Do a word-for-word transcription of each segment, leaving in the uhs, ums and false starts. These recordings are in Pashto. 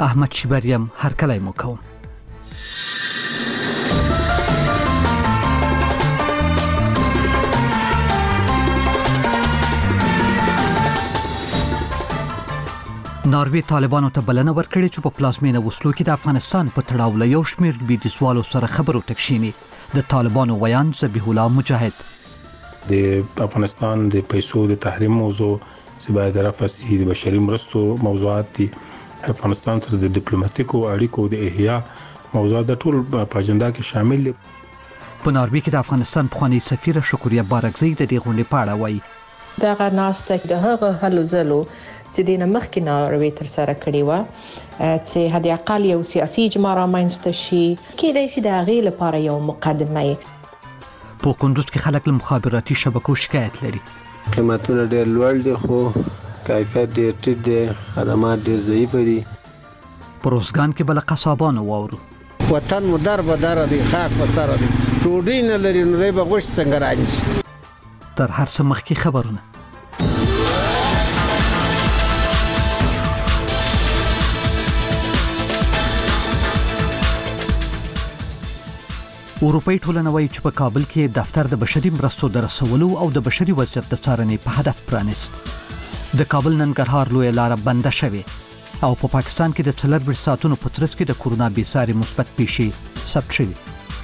احمد شیبریم هرکلی مو کوم. ناروې طالبانو ته بلنه ورکړې چې په پلازمینه وسلو کې د افغانستان په تړاو له یو شمېر لویدیځوالو سره خبرو تکشینی. د طالبانو ویان ذبیح الله مجاهد: د افغانستان د پیسو د تحریم موضوع چې باید رفع شي، د بشري مرستو موضوعات دي، افغانستان سره د ډیپلوماټیکو اړیکو د احیا موضوعات د ټول په اجنډا کې شامل دي. په ناروې کې د افغانستان پخوانی سفیر شکریه بارکزی د دې غونډې په اړه وایي: دغه ناسته د هغه هلو ځلو چې د مخکې ناروې تر سره کړې و چې هدي اقل یو سیاسي اجماع رامنځته شي، کېدای شي د هغې لپاره یو مقدمه وي. په کندوز کې خلک له مخابراتي شبکو شکایت لري. قیمتونه ډېر لوړ دي خو کیفیت ډېر ټیټ دی، خدمات ډېر ضعیف دي. په روزګان کې بل قصابانو واورو: وطن مو در به در دی، خاک پستر دی، ډوډۍ نه لري نو دی به غوښت څنګه راځي. تر هر څه مخکې خبرونه. اروپאי ټولنه وایي چې په کابل کې دفتر د بشري مرستو د رسولو او د بشري وضعیت د څارنې په هدف پرانیست. د کابل ننګرهار لویه لاره بنده شوې او په پا پاکستان کې د څلور ساعتونو په ترڅ کې د کورونا بېساري مثبت پیښې ثبت شوې.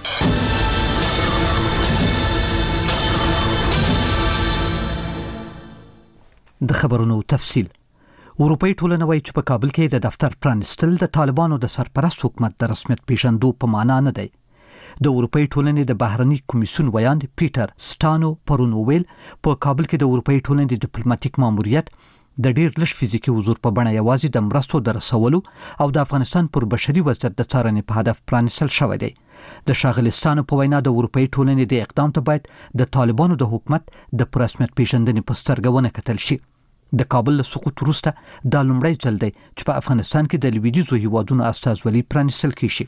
د خبرونو تفصیل. اروپאי ټولنه وایي چې په کابل کې د دفتر پرانیستل د طالبانو د سرپرست حکومت د رسمیت پیژندو په معنا نه دی. د اروپאי ټولنې د بهرني کمیسیون ویاند پیټر سټانو پرون ویل په کابل کې د اروپאי ټولنې د ډیپلوماټیک ماموریت د ډېر لږ فزیکي حضور په بڼه یوازې د مرستو د رسولو او د افغانستان پر بشري وضعیت د څارنې په هدف پرانیستل شوی دی. د ښاغلي سټانو په وینا د اروپאי ټولنې د اقدام ته باید د طالبانو د حکومت د رسمیت پیژندنې په سترګه ونه کتل شي. د کابل له سقوط وروسته دا لومړی ځل دی چې په افغانستان کې د لویدیځو هیوادونو استازولي پرانیستل کیږي.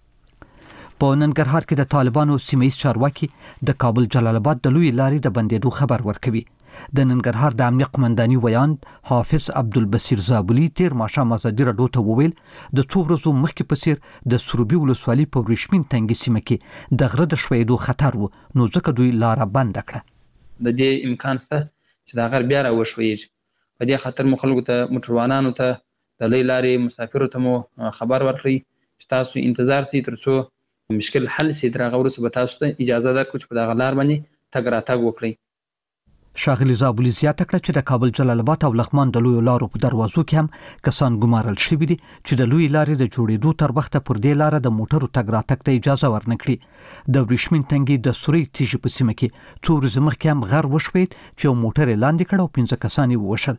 په ننګرهار کې د طالبانو سیمه‌ییز چارواکي د کابل جلال آباد د لوی لارې د بندېدو خبر ورکوي. د ننګرهار د امنیه قومنداني ویاند حافظ عبدالبصیر زابلي تیر ماښام ازادي راډیو ته وویل د څو ورځو مخکې په څیر د سروبي ولسوالۍ په وریښمین تنګي سیمه کې د غره د ښویېدو خطر و، نو ځکه دوی لاره بنده کړه. د دې امکان شته چې دا غر بیا راوښویږي. په دې خاطر مو خلکو ته، موټروانانو ته، د لوی لارې مسافرو ته مو خبر ورکړئ چې تاسو انتظار سئ تر څو مشکل حل سي. تر هغه وروسته به تاسو ته اجازه درکړو چې په دغه لار باندې تګ راتګ وکړئ. ښاغلي زابلي زیاته کړه چې د کابل جلال آباد او لغمان د لویو لارو په دروازو کې هم کسان ګمارل شوي دي چې د لوی لارې د جوړېدو تر وخته پر دې لاره د موټرو تګ راتګ ته اجازه ورنکړي. د وریښمین تنګي د سوري تیږې په سیمه کې څو ورځې مخکې هم غر وشوید چې یو موټر یې لاندې کړ او پنځه کسان یې ووژل.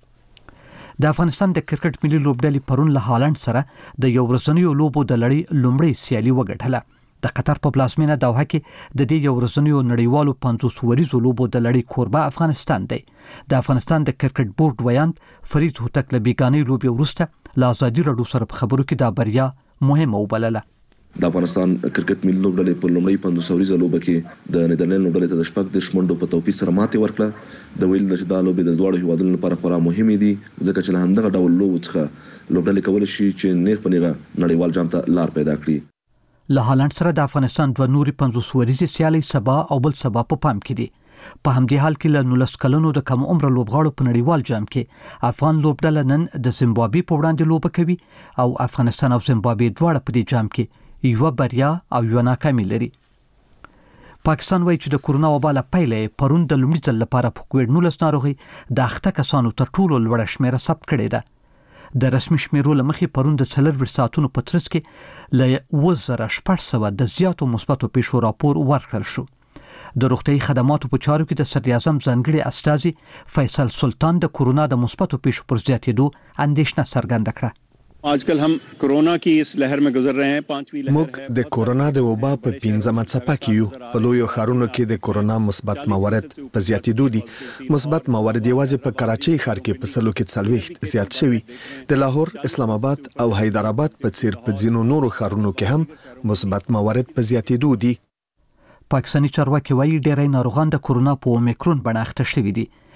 د افغانستان د کرکټ ملي لوبډلې پرون له هالند سره د یو ورځنیو لوبو د لړۍ لومړۍ سیالي وګټله. د قطر په پلازمینه دوحه کې د دې یو ورځنیو نړیوالو پنځوس وریزو لوبو د لړۍ کوربه افغانستان دی. د افغانستان د کرکټ بورډ ویاند فرید هوتک له بیګانۍ لوبې وروسته له ازادي راډیو سره په خبرو کې دا بریا مهمه وبلله. د افغانستان کرکټ ملي لوبډلې په لومړۍ پنځوس وریزه لوبه کې د نیدرلند لوبډلې ته د شپږ دېرش منډو په توپیر سره ماتې ورکړه. د ویل چې دا لوبې د دواړو هیوادونو لپاره خورا مهمې دي ځکه چې له همدغه ډول لوبو څخه لوبډلې کولی شي چې نیغ په نیغه نړیوال جام ته لار پیدا کړي. له هالند سره د افغانستان دوه نورې پنځوس وریزې سیالۍ سبا او بل سبا په پام کې دي. په همدې حال کې له نولس کلنو د کم عمره لوبغاړو په نړیوال جام کې افغان لوبډله نن د زیمبابوې په وړاندې لوبه کوي او افغانستان او زیمبابوې دواړه په دې جام کې یوه بریا او یوه ناکامي لري. پاکستان وایي چې د کورونا وبا له پیله پرون د لومړي ځل لپاره په کووډ نولس ناروغۍ د اخته کسانو تر ټولو لوړه شمیره ثبت کړې ده. د رسمي شمیرو له مخې پرون د څلور ساعتونو په ترڅ کې له اووه زره شپږ سوه د زیاتو مثبتو پیښو راپور ورکړل شو. د روغتیايي خدماتو په چارو کې د صدراعظم ځانګړي استازي فیصل سلطان د کورونا د مثبتو پیښو پر زیاتېدو اندېښنه څرګنده کړه. आजकल हम कोरोना की इस लहर में गुजर रहे हैं. पांचवी लहर موږ د کورونا د وبا په پنځمه څپه کې یو. په لویو ښارونو کې د کورونا مثبت موارد په زیاتېدو دي. مثبت موارد یوازې په کراچۍ ښار کې په سلو کې څلوېښت زیات شوي. د لاهور، اسلام آباد او حیدرآباد په څیر په ځینو نورو ښارونو کې هم مثبت موارد په زیاتېدو دي. پاکستاني چارواکي وایي ډېری ناروغان د کورونا په اومیکرون بڼه اخته شوي دي.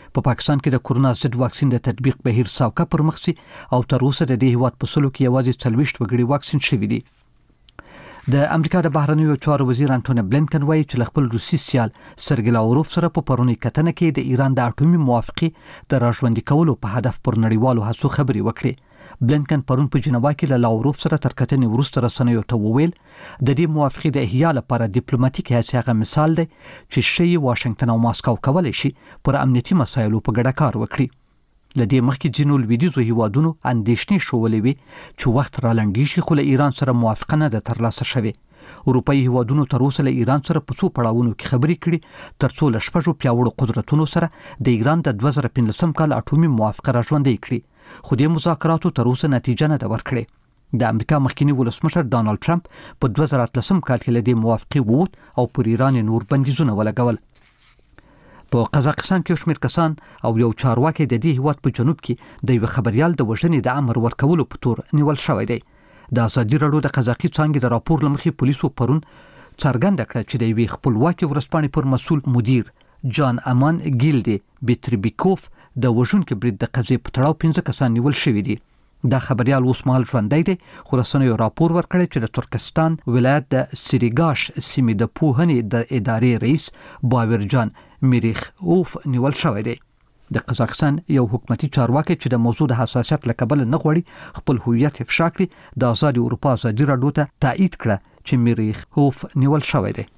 په پاکستان کې د کورونا ضد واکسین د تطبیق بهیر ساوکه پر مخ سي او تر اوسه د دې هیواد په سلو کې یوازې څلويښت وګړي واکسین شوي دي. د امریکا د بهرنیو چارو وزیر انټونی بلینکن وایي چې خپل روسي سیال سرګی لاوروف سره په پرونی کتنه کې د ایران د اټومي موافقه د راژوندي کولو په هدف پر نړیوالو هڅو خبري وکړي. بلینکن پرون په جنیوا کې له لاوروف سره تر کتنې وروسته رسنیو ته وویل د دې موافقه د احیا لپاره ډیپلوماټیک هڅه مثال دی چې شی واشنگټن او ماسکو کولای شي پر امنیتي مسایلو په ګډه کار وکړي. لدې مخکې جنو لویدیزو هیوادونو اندېښنې شولې وي چې وخت را لنډیږي خو له ایران سره موافقه نه ده ترلاسه شوې. اروپایي هیوادونو تر اوسه له ایران سره په څو پړاوونو کې خبرې کړي ترڅو له شپږو پیاوړو قدرتونو سره د ایران د دوه زره پنځلسم کال اټومي موافقه راژوندۍ کړي، خو د مذاکراتو تر اوسه نتیجه نه ده ورکړې. د امریکا مخکنی ولسمشر ډانلډ ټرمپ په دوه زره اتلسم کال کې له دې موافقې ووت او پر ایران نور بندیزونه ولګول. په قزاقستان کې شمېر کسان او یو چارواکي د دې هیواد په جنوب کې د یو خبريال د وژنې د امر ورکولو په تور نیول شوی دی. د ازادي راډیو د قزاقي څانګې د راپور لمخې پولیسو پرون څرګنده کړه چې د یو خپلواکي ورسپانې پر مسؤل مدیر جان امان ګیلډي بیتریبیکوف د وژونکو برید د قضیې په تړاو پنځه کسان نیول شوي دي. دا خبريال اوس مهال ژوندی دی، خو رسنیو راپور ورکړی چې د ترکستان ولایت د سریګاش سیمې د پوهنې د ادارې رئیس باورجان میریخ اوف نیول شوی دی. د قزاقستان یو حکومتي چارواکي چې د موضوع د حساسیت له کبله نه غواړي خپل هویت افشا کړي د آزاد اروپا ازادي راډیو ته تایید کړه چې میریخ اوف نیول شوی دی.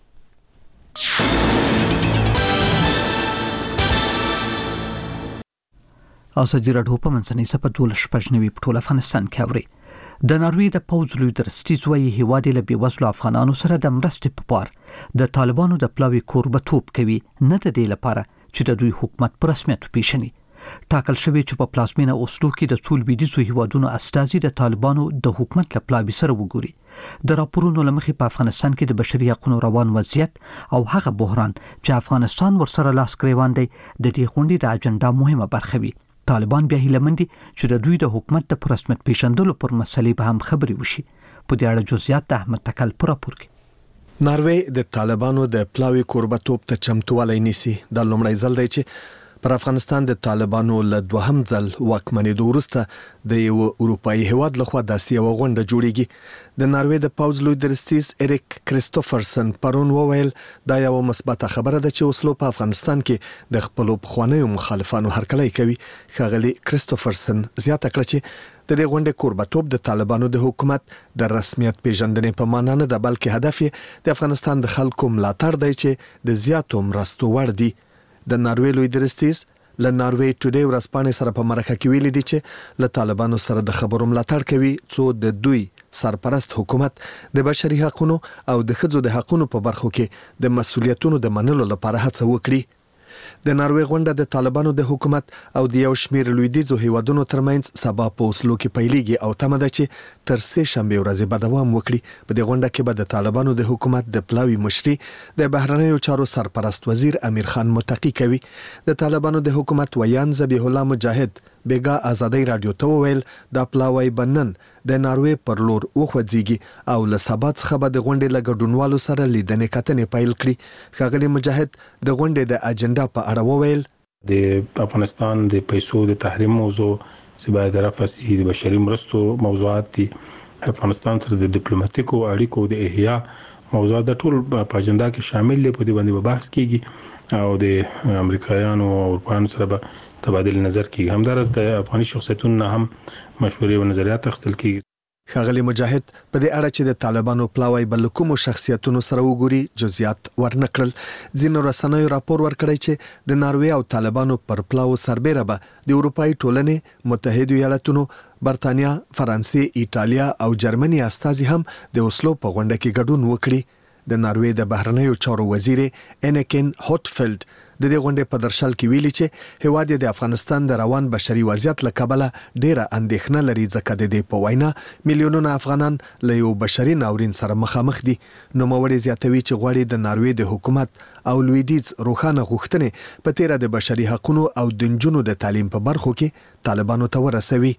ازادي راډیو په منځنۍ سپه دولس شپږ نوي په ټول افغانستان کې اوري. د ناروې د پوځ لوی درستیز وایي هیواد له بیوزلو افغانانو سره د مرستې په پار د طالبانو د پلاوي کوربتوب کوي، نه د دې لپاره چې د دوی حکومت په رسمیت وپیژني. ټاکل شوی چې په پلازمینه اوسلو کې د څو لویدیځو هیوادونو استازي د طالبانو د حکومت له پلاوي سره وګوري. د راپورونو لمخې په افغانستان کې د بشري حقوقو روان وضعیت او هغه بحران چې افغانستان ورسره لاس ګریوان دی د دې غونډې د اجنډا مهمه برخه وي. طالبان بیا هیله مند دي چې د دوی د حکومت د رسمیت پیژندلو پر مسلې به هم خبري وشي. په دې اړه جزئیات د احمد تکل پر راپور کې. ناروې د طالبانو د پلاوي کوربتوب ته چمتووالی نیسي. د لومړی ځل دی چې پر افغانستان د طالبانو له دوهم ځل واکمنېدو وروسته د یو اروپایي هیواد لخوا داسې یو غونډه جوړیږي. د ناروې د پوځ لوی درستیز اریک کریستوفرسن پرون وویل دا یو مثبته خبره ده چې اوسلو په افغانستان کې د خپل پخوانیو مخالفانو هرکلی کوي. ښاغلي کریستوفرسن زیاته کړه چې د دې غونډې کوربتوب د طالبانو د حکومت د رسمیت پیژندنې په معنا نه ده، بلکې هدف یې د افغانستان د خلکو ملاتړ دی چې د زیاتو مرستو وړ دي. د ناروې لوی درستیز له ناروې ټوډے ورځپاڼې سره په مرکه کې ویلي دي چې له طالبانو سره د خبرو ملاتړ کوي څو د دوی سرپرست حکومت د بشري حقوقو او د ښځو د حقوقو په برخو کې د مسولیتونو د منلو لپاره هڅه وکړي. د ناروې غونډه د طالبانو د حکومت او د یو شمېر لویدیځو هیوادونو ترمنځ سبا په اوسلو کې پیلېږي او تمه ده چې تر سه شنبه ورځې به دوام وکړي. په دې غونډه کې به د طالبانو د حکومت د پلاوي مشري د بهرنیو چارو سرپرست وزیر امیر خان متقی کوي. د طالبانو د حکومت ویان ذبیح الله مجاهد بیګا ازادي رادیو ته وویل دا پلاوی بنن د ناروې پر لور اوخوځيږي او له سبا څخه به د غونډې له ګډونوالو سره لیدنې کتنې پیل کړي. ښاغلي مجاهد د غونډې د اجنډا په اړه وویل د افغانستان د پیسو د تحریم موضوع چې باید رفع شي، د بشري مرستو موضوعات دي، افغانستان سره د ډیپلوماټیکو اړیکو د احیا موضوعات د ټول په اجنډا کې شامل دي. په دې باندې بحث کیږي او د امریکایانو او اروپایانو سره به تبادل نظر کیږي. همدارس د افغاني شخصیتونو هم مشورې او نظریات اخیستل کیږي. ښاغلي مجاهد په دې اړه چې د طالبانو پلاوی بل کوم شخصیتونو سره وګوري جزئیات ورنکړل. ځینو رسنیو راپور ورکړی چې د ناروې او طالبانو پر پلاو سربېره به د اروپایي ټولنې، متحده ایالاتونو، برتانیا، فرانسې، ایټالیا او جرمني استازي هم د اوسلو په غونډه کې ګډون وکړي. د ناروې د بهرنیو چارو وزیر انیکن هوټفیلډ د دې غونډې په درشل کې ویلي چې هیواد د افغانستان د روان بشري وضعیت له کبله ډیره اندېښنه لري، ځکه د دې په وینا میلیونونه افغانان له یو بشري ناورین سره مخامخ دي. نوموړی زیاتوي چې غواړي د ناروې د حکومت او لویدیځ روښانه غوښتنې په تیره د بشري حقوقو او د نجونو د تعلیم په برخو کې طالبانو ته ورسوي.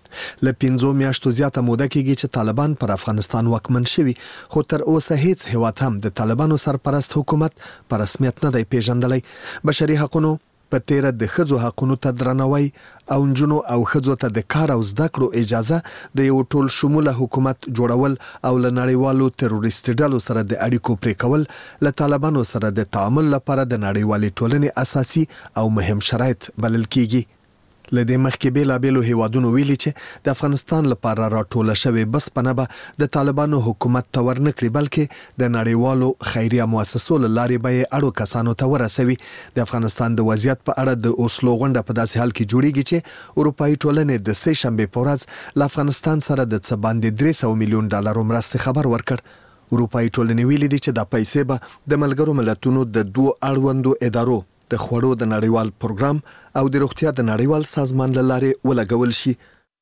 له پنځو میاشتو زیاته موده کېږي چې طالبان پر افغانستان واکمن شوي، خو تر اوسه هیڅ هیواد هم د طالبانو سرپرست حکومت په رسمیت نه دی پیژندلی. بشري حقوقو په تیر د خځو حقوقو ته درناوی او نجونو او خځو ته د کار او زده کړو اجازه د یو ټول شموله حکومت جوړول او له نړیوالو تروریست ډلو سره د اړیکو پرې کول له طالبانو سره د تعامل لپاره د نړیوالې ټولنې اساسي او مهم شرایط بلل کیږي. لدې مخکې بیل بیلو هیوادونو ویلي چې د افغانستان لپاره راټول شوی بس پنبه د طالبانو حکومت ته ورنکړي بلکې د نړیوالو خیریه مؤسسو لارې به اړو کسانو ته ورسوي. د افغانستان د وضعیت په اړه د اوسلو غونډه په داسې حال کې جوړیږي چې اروپאי ټولنې د سه شنبه په ورځ له افغانستان سره د څه باندې درې سوه میلیون ډالر مرستې خبر ورکړ. اروپאי ټولنې ویلي دي چې د پیسې به د ملګرو ملتونو د دوه اړوندو ادارو د خوړو د نړیوال پروګرام او د روغتیا د نړیوال سازمان لاره ولګول شي.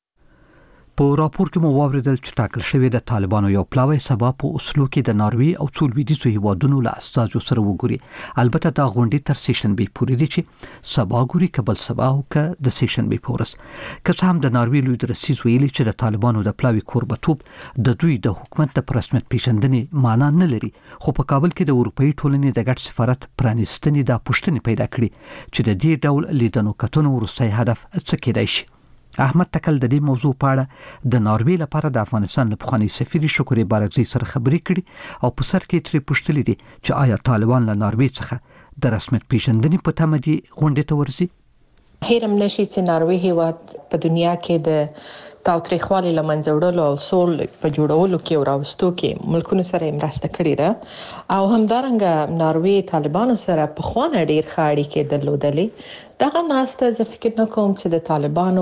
په راپور کې مو واوریدل چې ټاکل شوی د طالبانو یو پلاوی سبا په اوسلو کې د ناروی او څو لویدیځو هیوادونو له استازو سره وګوري. البته دا غونډه تر سیشن به پورې دي چې سبا ګوري قبل سبا او ک د سیشن به پورس که څه هم د ناروی لوی درسیز ویلي چې د طالبانو د پلاوی کوربتوب د دوی د حکومت د رسمیت پیژندنې معنا نه لري، خو په کابل کې د اروپאי ټولنې د ګډ سفارت پرانیستنې د پښتنې پیدا کړي چې د دې ډول لیدنو کتنو ورسې هدف څه کېدای شي. احمد تکل د دې موضوع په اړه د ناروی لپاره د افغانستان له پخوانی سفیر شکرې بارکزی سره خبرې کړي او په سر کې ترې پوښتلې دي چې آیا طالبان له ناروی څخه د رسمیت پیژندنې په تمه دي غونډې ته ورسي. هیرم نشي چې ناروی هیواد په دنیا کې د تاوتریخوالي لمنځه وړلو او سول په جوړولو کې او راوستو کې ملکونو سره مرسته کړې ده او همدارنګه ناروی طالبانو سره په خوانه ډیر خاړي کې درلودلې. دغه ناسته زه فکر نه کوم چې د طالبانو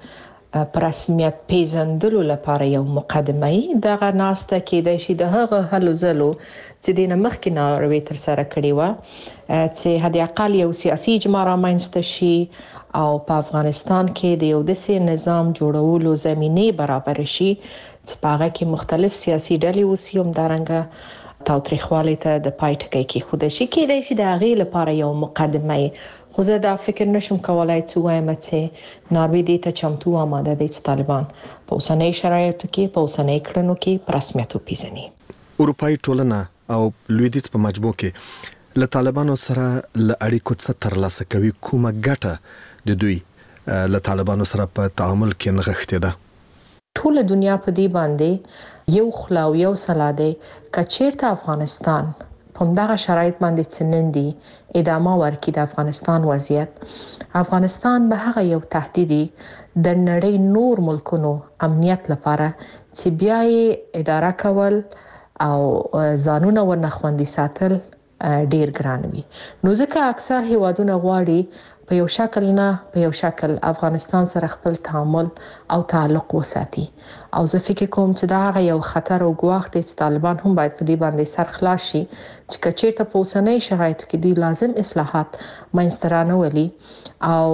د رسمیت پیژندلو لپاره یو مقدمه ای. دغه ناسته کې د شي د هغه هلو زلو چې د مخکې ناروی تر سره کړی و چې هدي اقل یو سیاسي اجماع رامنځته شي او په افغانستان کې د یو داسې نظام جوړولو زمینه برابر شي چې په هغه کې مختلف سیاسي ډلې اوسي هم دارنګه تاوتریخوالي ته د پای ټکی کې خود شي کېدای شي د هغې لپاره یو مقدمه ای. خو زه دا فکر نشم کولای چې وایم چې ناروی دې ته چمتو آماده دي چې طالبان په اوسنۍ شرایطو کې په اوسنۍ کړنو کې په رسمیت وپیژني. اروپאי ټولنه او لویدیځ په مجموع کې له طالبانو سره له اړیکو څخه ترلاسه کوي کومه ګټه د دوی له طالبانو سره په تعامل کې نغښتې ده. ټول دنیا په دې باندې یو خلاو یو سلاده کچیرته افغانستان په دغه شرایط باندې څنندي ادامه ورکړي د افغانستان وضعیت افغانستان به هغه یو تهدیدي د نړۍ نور ملکونو امنیت لپاره چې بیا یې اداره کول او ځانونه ورنه خوندي ساتل ډیر ګران وي. نو ځکه اکثر هیوادونه غواړي په یو شکل نه په یو شکل افغانستان سره خپل تعامل او تعلق وساتي او زه فکر کوم چې دا هغه یو خطر او ګواښ دی چې طالبان هم باید په دې باندې سر خلاص شي چې کچېرته په اوسنۍ شرایطو کې دی لازم اصلاحات منځته رانولي او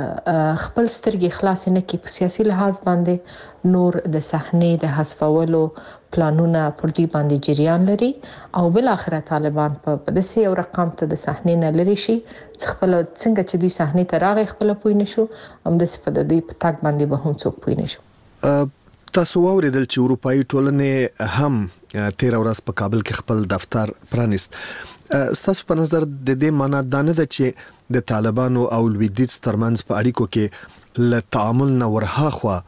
خپل سترګې خلاص نه کړي په سیاسي لحاظ باندې نور د صحنې د حذفولو پلانونه پر دې باندې جریان لري او بل اخر طالبان په داسې یو رقم ته د صحنې نه لري شي چې خپل څنګه چې دوی صحنې ته راغی خپل پوي نشو هم د په دې په تاک باندې به هم څوک پوي نشو. تاسو واوریدل چې اروپאי ټولنې هم تیر ورځ په کابل کې خپل دفتر پرانیست. ستاسو په نظر د دې معنی دا نه ده چې د طالبانو او لویدیځ ترمنځ په اړیکو کې له تعامل نه ورهاخوا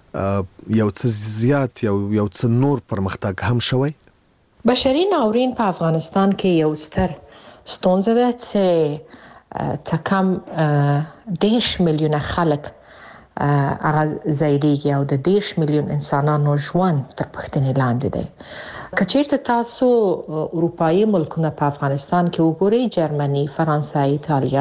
یو څه زیات یو یو څه نور پرمختګ هم شوی؟ بشري ناورین په افغانستان کې یو ستر ستونزه ده چې تکم دیش میلیونه خلک هغه زیریږي او د دیش میلیون انسانانو ژوند تر پښتنې لاندې دی. کچیرته تاسو اروپאי ملکونه په افغانستان کې وګورئ جرمني، فرانسه، ایتالیا،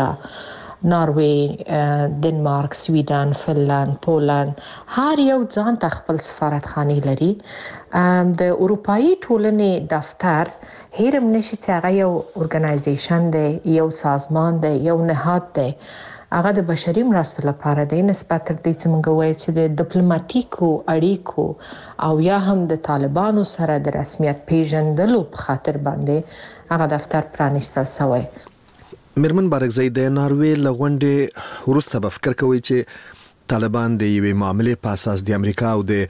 ناروی، دنمارک، سویډن، فنلند، پولند هر یو ځان ته خپل سفارتخانه لري. د اروپאי ټولنې دفتر هیرم نشي چې هغه یو ارګنایزیشن دی، یو سازمان دی، یو نهاد دی. هغه د بشري مرستو لپاره د نسبت تر دې چې موږ وایو چې د ډیپلوماټیکو اړیکو او یا هم د طالبانو سره د رسمیت پیژندلو په خاطر باندې هغه دفتر پرانیستل شوی. مرمن بارکزی د ناروی لغونډې وروسته به فکر کوي چې طالبان د یوې معاملې په اساس د امریکا او د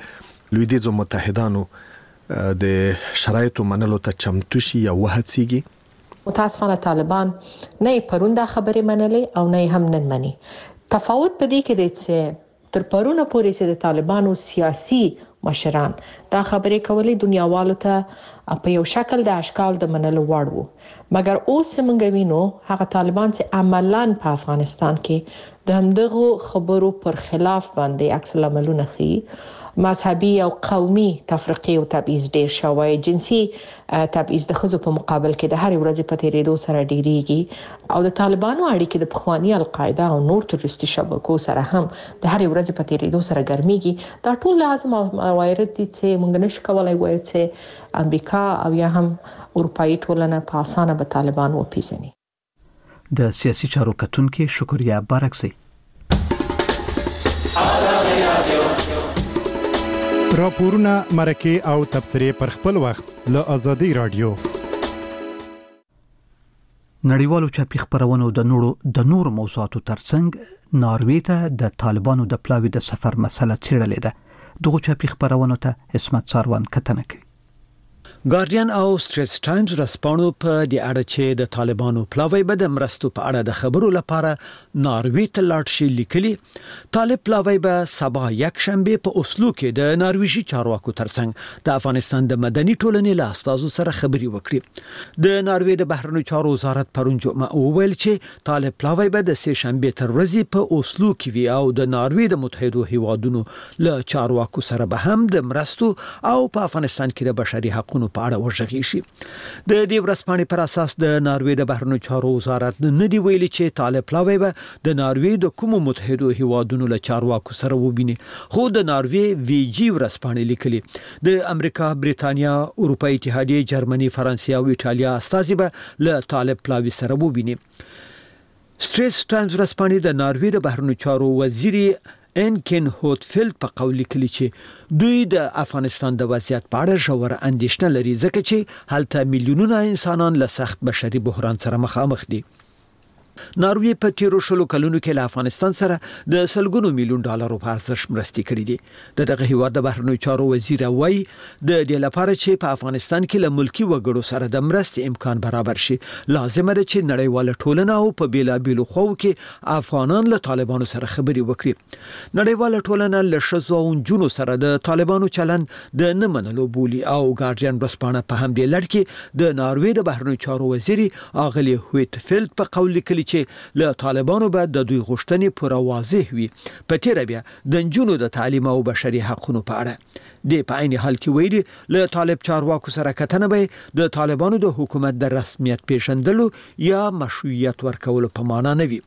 لویدیځو متحدانو د شرایطو منلو ته چمتو شي یا وهڅیږي؟ متاسفانه طالبان نه پرون دا خبرې منلې او نه هم نن مني. تفاوت په دې کې دی چې تر پرونه پورې چې د طالبانو سیاسي مشران دا خبرې کولې دنیاوالو ته په یو شکل د اشکال د منلو وړ وو، مګر اوس موږ وینو هغه طالبان چې عملاً په افغانستان کې د همدغه خبرو پر خلاف باندې عکس العملونه کوي. مذهبي او قومي تفرقه او تبعیض ډیر شوی، جنسي تبعیض د ښځو په مقابل کې د هر ورځې په تیریدو سره ډیریږي او د طالبانو اړیکې د پخوانی القاعده او نور تروریستي شبکو سره هم د هر ورځې په تیریدو سره ګرمیږي. دا ټول لازم او موارد دي چې موږ نشو کولای وایو چې امریکا او یا هم اروپאי ټولنه په اسانه به طالبان وپیژني. د سیاسي چارو کتونکو شکریا بارکزی. راپورونه مرکه او تبصره پر خپل وخت له ازادي رادیو. نړیوالو چاپی خبرونو د نورو د نور موضوعاتو ترڅنګ ناروې ته د طالبانو د پلاوی د سفر مسله څېړلې ده. دغه چاپی خبرونو ته اسمت ساروان کتنه کوي. ګارډین او سټریټس ټایمز رسپانو په دې اړه چې د طالبانو پلاوی به د مرستو په اړه د خبرو لپاره ناروې ته لاړ شي لیکلي. طالب پلاوی به سبا یک شنبه په اوسلو کې د نارویجی چارواکو ترڅنګ د افغانستان د مدني ټولنې له استازو سره خبري وکړي. د ناروې د بهرنیو چارو وزارت پرون جمعه وویل چې طالب پلاوی به د سه شنبه تر ورځې په اوسلو کې وي او د ناروې د متحده هیوادونو له چارواکو سره به هم د مرستو او په افغانستان کې د بشري حقوقو په اړه ورغږي شي. د دې ورځپاڼې پر اساس د ناروې د بهرنیو چارو وزارت نه دی ویلي چې طالب پلاوی به د ناروې د کومو متحده هیوادونو له چارواکو سره وبیني، خو د ناروې وی جی ورځپاڼې لیکلي د امریکا، بریتانیا، اروپאי اتحادیه، جرمني، فرانسې او ایټالیا استازي به له طالب پلاوی سره وبیني. سټریټس ټایمز ورځپاڼې د ناروې د بهرنیو چارو وزیر انکن هوتفیلد په قول لیکلي چې دوی د افغانستان د وضعیت په اړه ژور اندېښنه لري ځکه چې هلته میلیونونه انسانان له سخت بشري بحران سره مخامخ دي. ناروې په تیرو شلو کلونو کې له افغانستان سره د سلګونو میلیون ډالرو په ارزښت مرستې کړې دي. د دغه هیواد د بهرنیو چارو وزیر وایي د دې لپاره چې په افغانستان کې له ملکی وګړو سره د مرستې امکان برابر شي لازم ده چې نړیواله ټولنه او په بیلابیلو خواو کې افغانان له طالبانو سره خبري وکړي. نړیواله ټولنه له شذو او جنونو سره د طالبانو چلن د نه منلو بولی او ګارډین رسپانه په هم دې لړ کې د ناروې د بهرنیو چارو وزیر اغلی هوتفیلد په قول لیکلي چې له طالبانو به د دوی غوښتنې پوره واضح وي. په تیر بیا د جنونو د تعلیم او بشري حقوقو په اړه د په عین حال کې ویلي له طالب چارواکو سره کتنه به د طالبانو د حکومت د رسمیت پیژندلو یا مشروعیت ورکولو په معنا نه وي.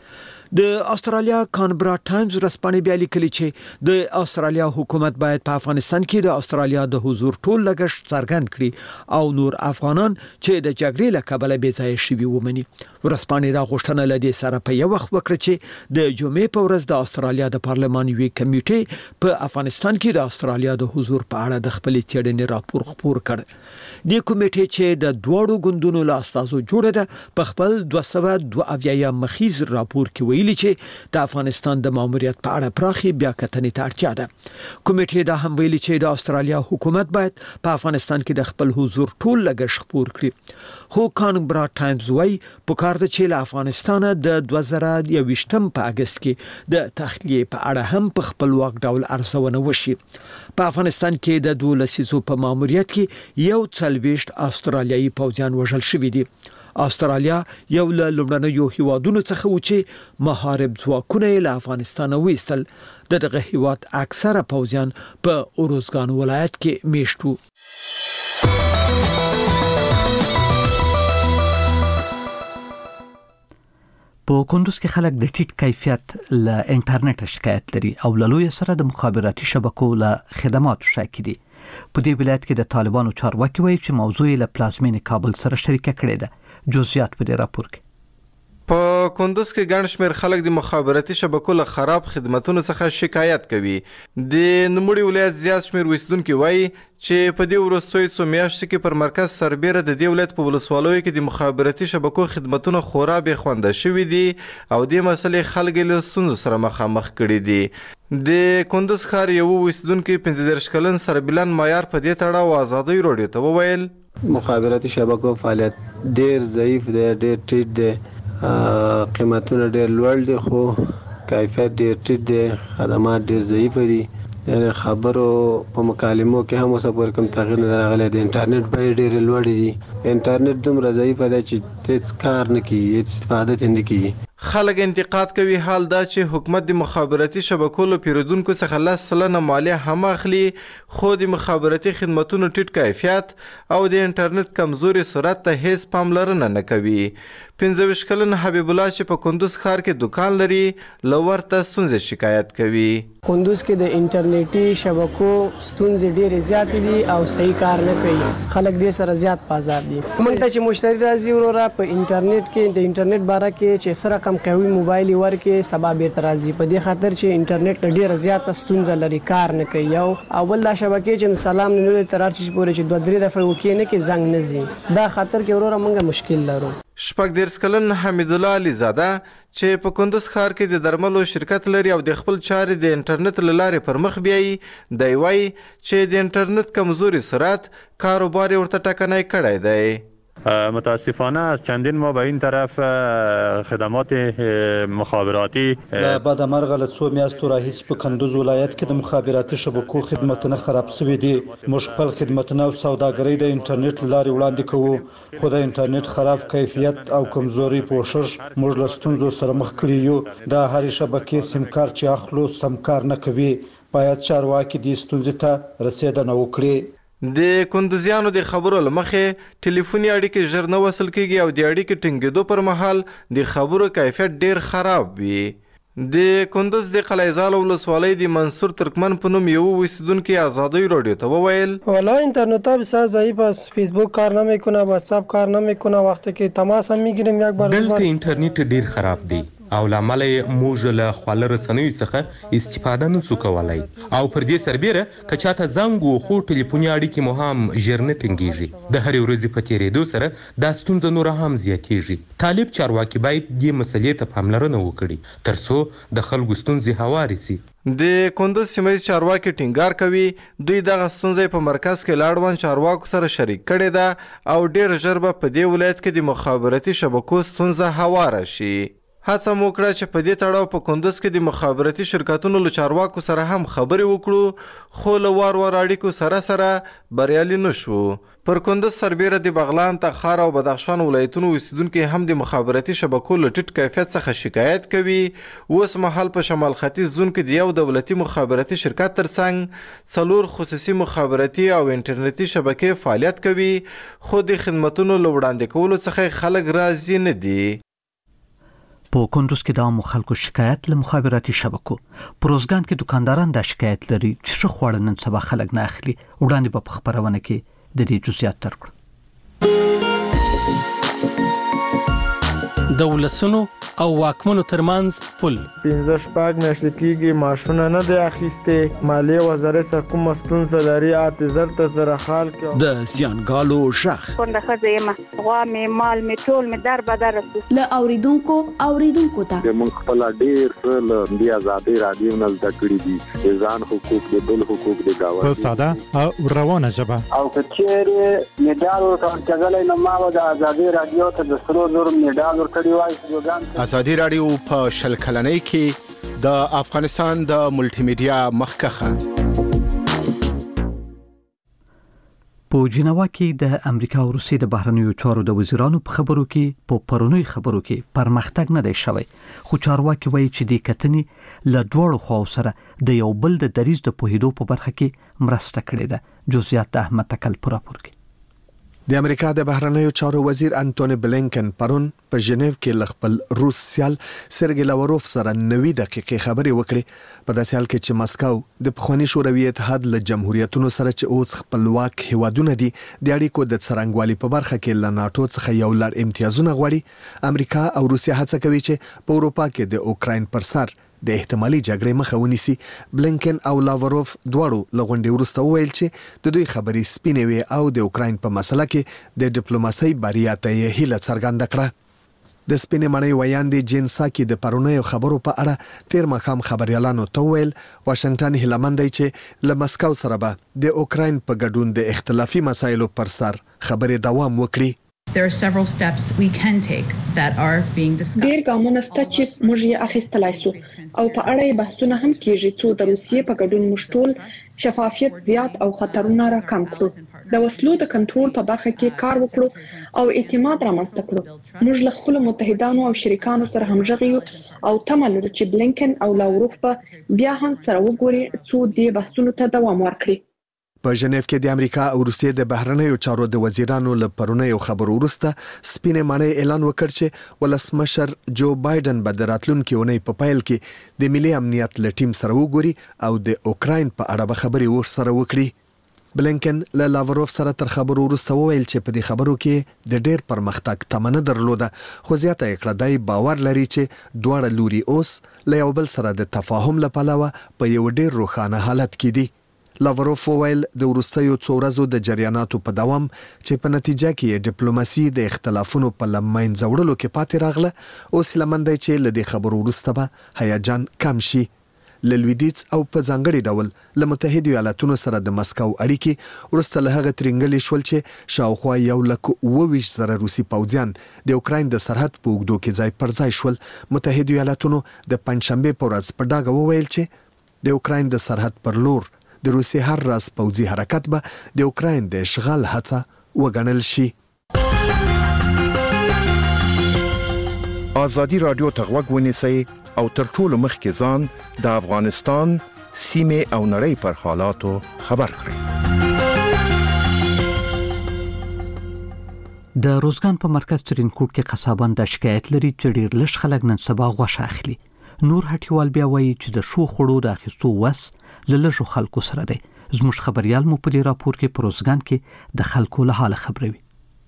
د استرالیا کانبرا ټایمز رسپانې بیا لیکلي چې د استرالیا حکومت باید په افغانستان کې د استرالیا د حضور ټول لګښت څرګند کړي او نور افغانان چې د جګړې له کبله بې ځایه شوي ومني. ورسپانې را غوښتنه لدی سره په یو وخت وکړه چې د جمعې په ورځ د استرالیا د پارلمان یوې کمیټې په افغانستان کې د استرالیا د حضور په اړه د خپل څېړنې راپور خپور کړ. د کمیټې چې د دوړو ګوندونو له استازو جوړه ده په خپل دوه سوه دوه اویا مخیز راپور کې ویلي چې د افغانستان د ماموریت په اړه پراخي بیا کتنې ته اړتیا ده. کمیټې دا هم ویلي چې د استرالیا حکومت باید په افغانستان کې د خپل حضور ټول لګښت خپور کړي. خو کانبرا ټایمز وايي په کار د چې له افغانستان د دوه زره یوویشتم په اگست کې د تخلیه په اړه هم په خپلواک ډول ارزونه وشي. په افغانستان کې د دولسیزو په ماموریت کې یو څلويشت استرالیایي پوځیان وژل شوي دي. استرالیا یو له لومړنیو هیوادونو څخه و چې محارب ځواکونه له افغانستان وېستل. دغه هیواد اکثره پوځیان په اوروزګان ولایت کې میشت وو. په کندوز کې خلک د ټیټ کیفیت له انټرنیټ شکایت لري او له لوی سره د مخابراتي شبکو له خدماتو شاکي دي. په دې ولایت کې د طالبانو چارواکي وایي چې موضوع له پلازمینې کابل سره شریکه کړې ده. جزئیات په دې راپور کې. په کندوز کې ګڼ شمېر خلک د مخابراتي شبکو له خراب خدماتونو څخه شکایت کوي. د نوموړي ولایت زیات شمېر اوسیدونکي وایي چې په دې وروستیو څو میاشتو کې پر مرکز سربیره د دې ولایت په ولسوالیو کې د مخابراتي شبکو خدماتونه خورا بې خونده شوي دي او دې مسلې خلک له ستونزو سره مخامخ کړي دي. د کندوز ښار یو اوسیدونکي پنځه دېرش کلن سربیلان مایار په دې تړاو ازادۍ راډیو ته وویل مخابراتي شبکو فعالیت ډیر ضعیف دی، ډیر ټیټ دی، قیمتونه ډیر لوړ دي خو کیفیت ډیر ټیټ دی، خدمات ډیر ضعیف دي. یعنی خبرو په مکالمو کې هم اوسه پورې کوم تغیر نه راغلی دی. انټرنیټ بیې ډېرې لوړې دي، انټرنیټ دومره ضعیفه دی چې هیڅ کار نه کیږي، هیڅ استفاده ترې نه کیږي. خلک انتقاد کوي حال دا چې حکومت د مخابراتي شبکو له پیرودونکو څخه لس سلنه مالیه هم اخلي، خو د مخابراتي خدمتونو ټیټ کیفیت او د انټرنیټ کمزوري سرعت ته هیڅ پاملرنه نه کوي. پنځه ویشت کلن حبیب الله چې په کندوز ښار کې دکان لري له ورته ستونزې شکایت کوي. کندوز کې د انټرنیټي شبکو ستونزې ډېرې زیاتې دي او صحیح کار نه کوي، خلک دې سره زیات بازار دي. موږ ته چې مشتری راځي وروره په انټرنیټ کې د انټرنیټ باره کې چې سره کم قوي موبایل ورکې سبا بیرته راځي، په دې خاطر چې انټرنیټ ډېره زیاته ستونزه لري، کار نه کوي. یو اول دا شبکې چې سلام نه لري تر هر چیز پورې چې دوه درې دفعې وکړي نه کې زنګ نه ځي، دا خاطر کې وروره موږ مشکل لرو. شپږ دېرش کلن حمید الله علي زاده چې په کندوز ښار کې د درملو شرکت لري او د خپل چارې د انټرنیټ له لارې پر مخ بیایي، دی وایي چې د انټرنیټ کمزوري سرعت کاروبار یې ورته ټکنی کړی دی. متاسفانه از چندین ماه به این طرف خدمات مخابراتی بعد مرغ له څو میاشتو راهیسې په کندوز ولایت کې د مخابراتي شبکو خدمتونه خراب شوي دي. موږ خپل خدمتونه او سوداګرۍ د انټرنیټ له لارې وړاندې کوو، خو د انټرنیټ خراب کیفیت او کمزوري پوښښ موږ له ستونزو سره مخ کړي یو. د هرې شبکې سیم کارت چې اخلو سم کار نه کوي، باید چارواکي دې ستونزې ته رسیدنه وکړي. د کندوزیانو د خبرو له مخې ټلیفوني اړیکې ژر نه وصل کیږي او د اړیکې ټینګېدو پر مهال د خبرو کیفیت ډیر خراب وي. د کندوز د قلعه زال ولسوالۍ د منصور ترکمن په نوم یو اوسیدونکي آزادی رادیو ته وویل والله اینترنت بسیار ضعیف است، فیسبوک کار نمیکنه، واتساپ کار نمیکنه، وقتی که تماس هم میگیریم یک بار دلته اینترنت ډیر خراب دی او لامل موږ له خواله رسنیو څخه استفاده نشو کولای او پر دې سربیره که چاته زنګ وخو ټلیفوني اړیکې مو هم ژر نه ټینګېږي. د هرې ورځې په تېرېدو سره دا ستونزه نوره هم زیاتېږي. طالب چارواکي باید دې مسلې ته پاملرنه وکړي تر څو د خلکو ستونزې هوارې سي. د کندوز سیمه ییز چارواکي ټینګار کوي دوی دغه ستونزه په مرکز کې لاړوان چارواکو سره شریک کړې ده او ډېر ژر به په دې ولایت کې د مخابراتي شبکو ستونزه هواره شي. هڅه مو وکړه چې په دې تړاو په کندوز کې د مخابراتي شرکتونو له چارواکو سره هم خبرې وکړو، خو له وار وار اړیکو سره سره بریالي نشو. پر کندوز سربیره د بغلان، تخار او بدخشان ولایتونو اوسیدونکي هم د مخابراتي شبکو له ټیټ کیفیت څخه شکایت کوي. اوس مهال په شمال ختیځ زون کې د یو دولتي مخابراتي شرکت ترڅنګ څلور خصوصي مخابراتي او انټرنیټي شبکې فعالیت کوي، خو د خدمتونو له وړاندې کولو څخه خلک راضي نه دي. په کندوز کې د عامو خلکو شکایت له مخابراتي شبکو، پروزګان کې دکانداران دا شکایت لري چې ښه خواړه نن سبا خلک نه اخلي. وړاندې به په خبرونه کې د دې جزئیات درکړو. د ولسونو او واکمنو ترمنځ پل پنځه شپږ میاشتې کېږي ماشونه نه دی اخیستې، مالیې وزارت سره کومه ستونزه لري، اته زر ته زره خال کې د زیانګالو ژغ کونډه ښځه یم، غوا مې مال مې ټول مې در بدر رسو له اوریدونکو اوریدونکو ته موږ خپل ډېر څه له دې ازادۍ راډیو نه زده کړي دي، د ځان حقوق د بل حقوق د ګاونډي په ساده او روانه ژبه. او که چیرې میډال ورکول کېدلی نو ما به د ازادۍ راډیو ته د سرو زرو میډال ورکړی وای. ازادي راډیو په شل کلنۍ کې د افغانستان د ملټي میډیا مخکخه. په جنیوا کې د امریکا او روسیې د بهرنیو چارو د وزیرانو په خبرو کې په پرونی خبرو کې پرمختګ نه دی شوی، خو چارواکي وایي چې د کتنې له دوړو خواو سره د یو بل د دریځ د پوهېدو په برخه کې مرسته کړې ده. جزئیات د احمد تکل په راپور کې. د امریکا د بهرنیو چارو وزیر انټونی بلینکن پرون په ژنیو کې ل خپل روس سیال سرګی لاوروف سره نوي دقیقې خبرې وکړې، په داسې حال کې چې مسکو د پخوانی شوروي اتحاد له جمهوریتونو سره چې اوس خپلواک هیوادونه دي د اړیکو د څرنګوالي په برخه کې له ناتو څخه یو لړ امتیازونه غواړي. امریکا او روسیا هڅه کوي چې په اروپا کې د اوکراین پر سر د احتمالي جګړې مخه ونیسي. بلینکن او لاوروف دواړو لغونډې وروسته وویل چې د دوی خبرې سپینې وي او د اوکراین په مسله کې د ډیپلوماسۍ بریا ته یې هیله څرګنده کړه. د سپینې مړۍ ویاندې جین ساکي د پرونیو خبرو په اړه تیر ماښام خبريالانو ته ویل واشنگټن هیلمند دی چې له مسکو سره به د اوکراین په ګډون د اختلافي مسایلو پر سر خبرې دوام وکړي. there are several steps we can take that are being discussed. ډیر ګامونه شته چې موږ یې اخیستلای شو او په اړه یې بحثونه هم کیږي چې د روسیې په ګډون موږ ټول شفافیت زیات او خطرونه راکم کړو د وسلو د کنټرول په برخه کې کار وکړو او اعتماد رامنځته کړو موږ له خپل متحدانو او شریکانو سره همغږي یو او تمه لرو چې بلینکن او لاوروف په بیا هم سره وګوري څو دې بحثونو ته دوام ورکړي په ژنیف کې د امریکا او روسیې د بهرنیو چارو د وزیرانو له پرونیو خبرو وروسته سپینې ماڼۍ اعلان وکړ چې ولسمشر جو بایدن به د راتلونکي اونۍ په پیل کې د ملي امنیت له ټیم سره وګوري او د اوکراین په اړه به خبرې ورسره وکړي بلینکن له لاوروف سره تر خبرو وروسته وویل چې په دې خبرو کې د ډېر پرمختګ تمه نه درلوده خو زیاته یې کړه دی باور لري چې دواړه لوري اوس له یو بل سره د تفاهم له پلوه په یو ډېر روښانه حالت کې دي لاوروف وویل د وروستیو څو ورځو د جریاناتو په دوام چې په نتیجه کې ډیپلوماسي د اختلافونو په لمنځه وړلو کې پاتې راغله اوس لمن دی چې له دې خبرو وروسته به هیجان کم شي له لویدیځ او په ځانګړي ډول له متحده ایالاتونو سره د مسکو اړیکې وروسته له هغه ترنګلې شول چې شاوخوا یو لک اوه ویشت زره روسي پوځیان د اوکراین د سرحد په اوږدو کې ځای پر ځای شول متحده ایالاتونو د پنځشنبه په ورځ په ډاګه وویل چې د اوکراین د سرحد پر لور د روسي هر راز پوځي حرکت به د اوکراین د اشغال هڅه وګڼل شي ازادي رادیو ته غوږ ونیسئ او تر ټولو مخکې ځان د افغانستان سیمې او نړۍ پر حالاتو خبر کړئ د روزګان په مرکز ترینکوټ کې قصابان د شکایت لري چې ډیر لږ خلک نن سبا غوښه اخلي نور هټیوال بیا وایي چې د شو خړو د اخیستو وس لږ خلکو سره دی زموږ خبريال مو په دې راپور کې پروزګان کې د خلکو له حال خبروي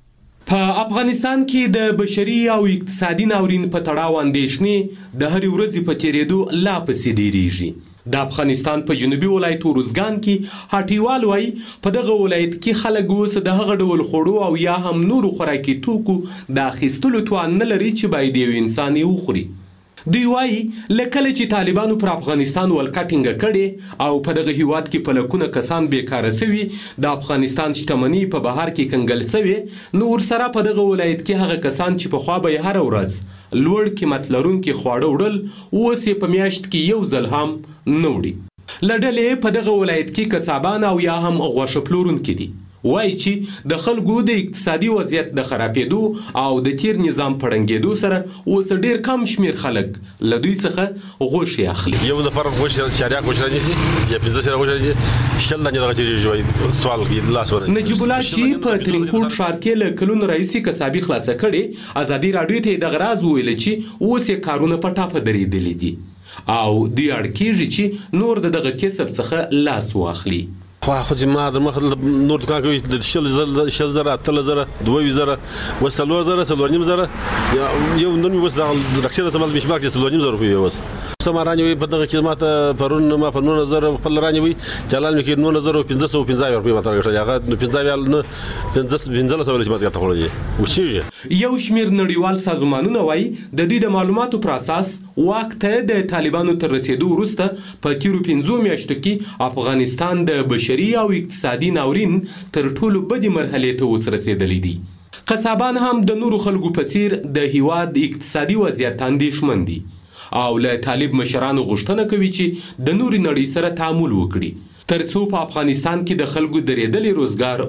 په افغانستان کې د بشري او اقتصادي ناورین په تړاو اندېښنې د هرې ورځې په تیریدو لا پسې ډیریږي د افغانستان په جنوبي ولایت روزګان کې هټیوال وایي په دغه ولایت کې خلک اوس د هغه ډول خوړو او یا هم نورو خوراکي توکو د اخیستلو توان نه لري چې باید یو انسان یې وخوري دوی وایي لکه چې طالبانو پر افغانستان ولکټینګ کړي او په دغه هیواد کې په لکونه کسان بیکاره سوي د افغانستان شتمنۍ په بهر کې کنګل سوي نو ورسره په دغه ولایت کې هغه کسان چې په خوا به هر ورځ لوړ قیمت لرونکي خواړه وړل اوس په میاشت کې یو ځل هم نه وړي لړلې په دغه ولایت کې کسبان او یا هم غوښه پلورونکي دي وایي چې د خلکو د اقتصادي وضعیت د خرابېدو او د تیر نظام پړنګېدو سره اوس ډیر کم شمیر خلک له دوی څخه غوښه اخلي یو د پر غوښه چاریا غوښه راځي یا پنځه سره غوښه راځي شل نه دغه تیریږي سوال کې لاس ور نجیب الله چې په ترینکوټ ښار کې له کلونو رئیسي کسابي خلاصه کړي ازادي رادیو ته د غراز ویل چې اوس یې کارونه په ټاپه درېدلې دي او دوی اړ کېږي چې نور دغه کسب څخه لاس واخلي خو خو ما د مخ نور دکان کوي د شل زره شل زره اتل زره دوه زره وسلو زره څلور نیم زره یو نن مې وس د رکشې ته مال بشمار کې څلور نیم زره روپیه وس سمارانه وي په دغه کې ماته پرون ما په نو نظر خپل رانه وي جلال مې کې نو نظر پنځه سوه پنځه روپیه ماته راغلی هغه پنځه ویل نه پنځه پنځه سوه ماته ته خوري وشيږي یو شمیر نړیوال سازمانونه وایي د دې د معلوماتو پر اساس وخت د طالبانو تر رسیدو وروسته په تیرو پنځو میاشتو کې افغانستان د بشري او اقتصادي ناورین تر ټولو بدې مرحلې ته اوس رسیدلی دي قصابان هم د نورو خلکو په څیر د هیواد اقتصادي وضعیت اندېښمن دي او له طالب مشرانو غوښتنه کوي چې د نوري نړۍ سره تعامل وکړي ترڅو په افغانستان کې د خلکو درېدلې روزګار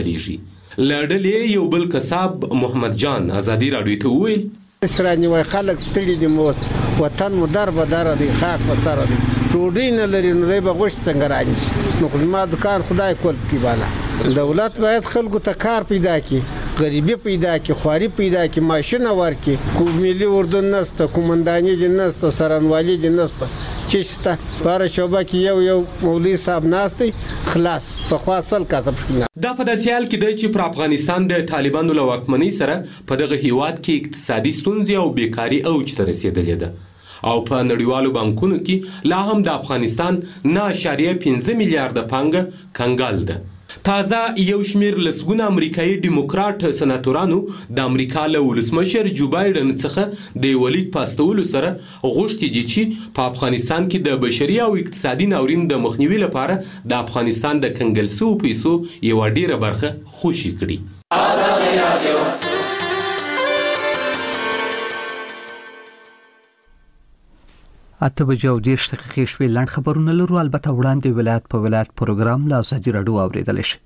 وچلیږي لړلې یو بل قصاب محمد جان ازادي رادیو ته وویل اسرائیل وای خلک ستړي دي مو وطن مو در به در دی خاک پستر دی ډوډۍ نه لري نو دی به غوښت څنګه راځي نو خو ما دکان خدای کول کی بالا دولت باید خلکو ته کار پیدا کړي غریبی پیدا کړي خواري پیدا کړي ماشینه ورکړي کوم ملي اردن نسته کومنداني دي نسته سرانوالي دي نسته چې ستا بار شوبه کې یو یو مولوی صاحب ناشتي خلاص په خاصل کسب دا په داسې حال کې دی چې پر افغانستان د طالبانو له واکمنۍ سره په دغه هیواد کې اقتصادي ستونزې او بیکاري اوج ته رسیدلې ده او په نړیوالو بانکونو کې لا هم د افغانستان نه اشاریه پنځه میلیارډ پانګه کنګال ده تازه یو شمیر لسګونه امریکایي ډیموکرات سناتورانو د امریکا له ولسمشر جو بایدن څخه د ولیک پاستولو سره غوښتي دي چې په افغانستان کې د بشري او اقتصادي ناورین د مخنیوي لپاره د افغانستان د کنګل سوو پیسو یو ډیره برخه خوشي کړي. اته بجې او دېرش دقیقې شوې لنډ خبرونه لرو، البته وړاندې ولایت په ولایت پروګرام له ازادي راډیو اوریدلی شي.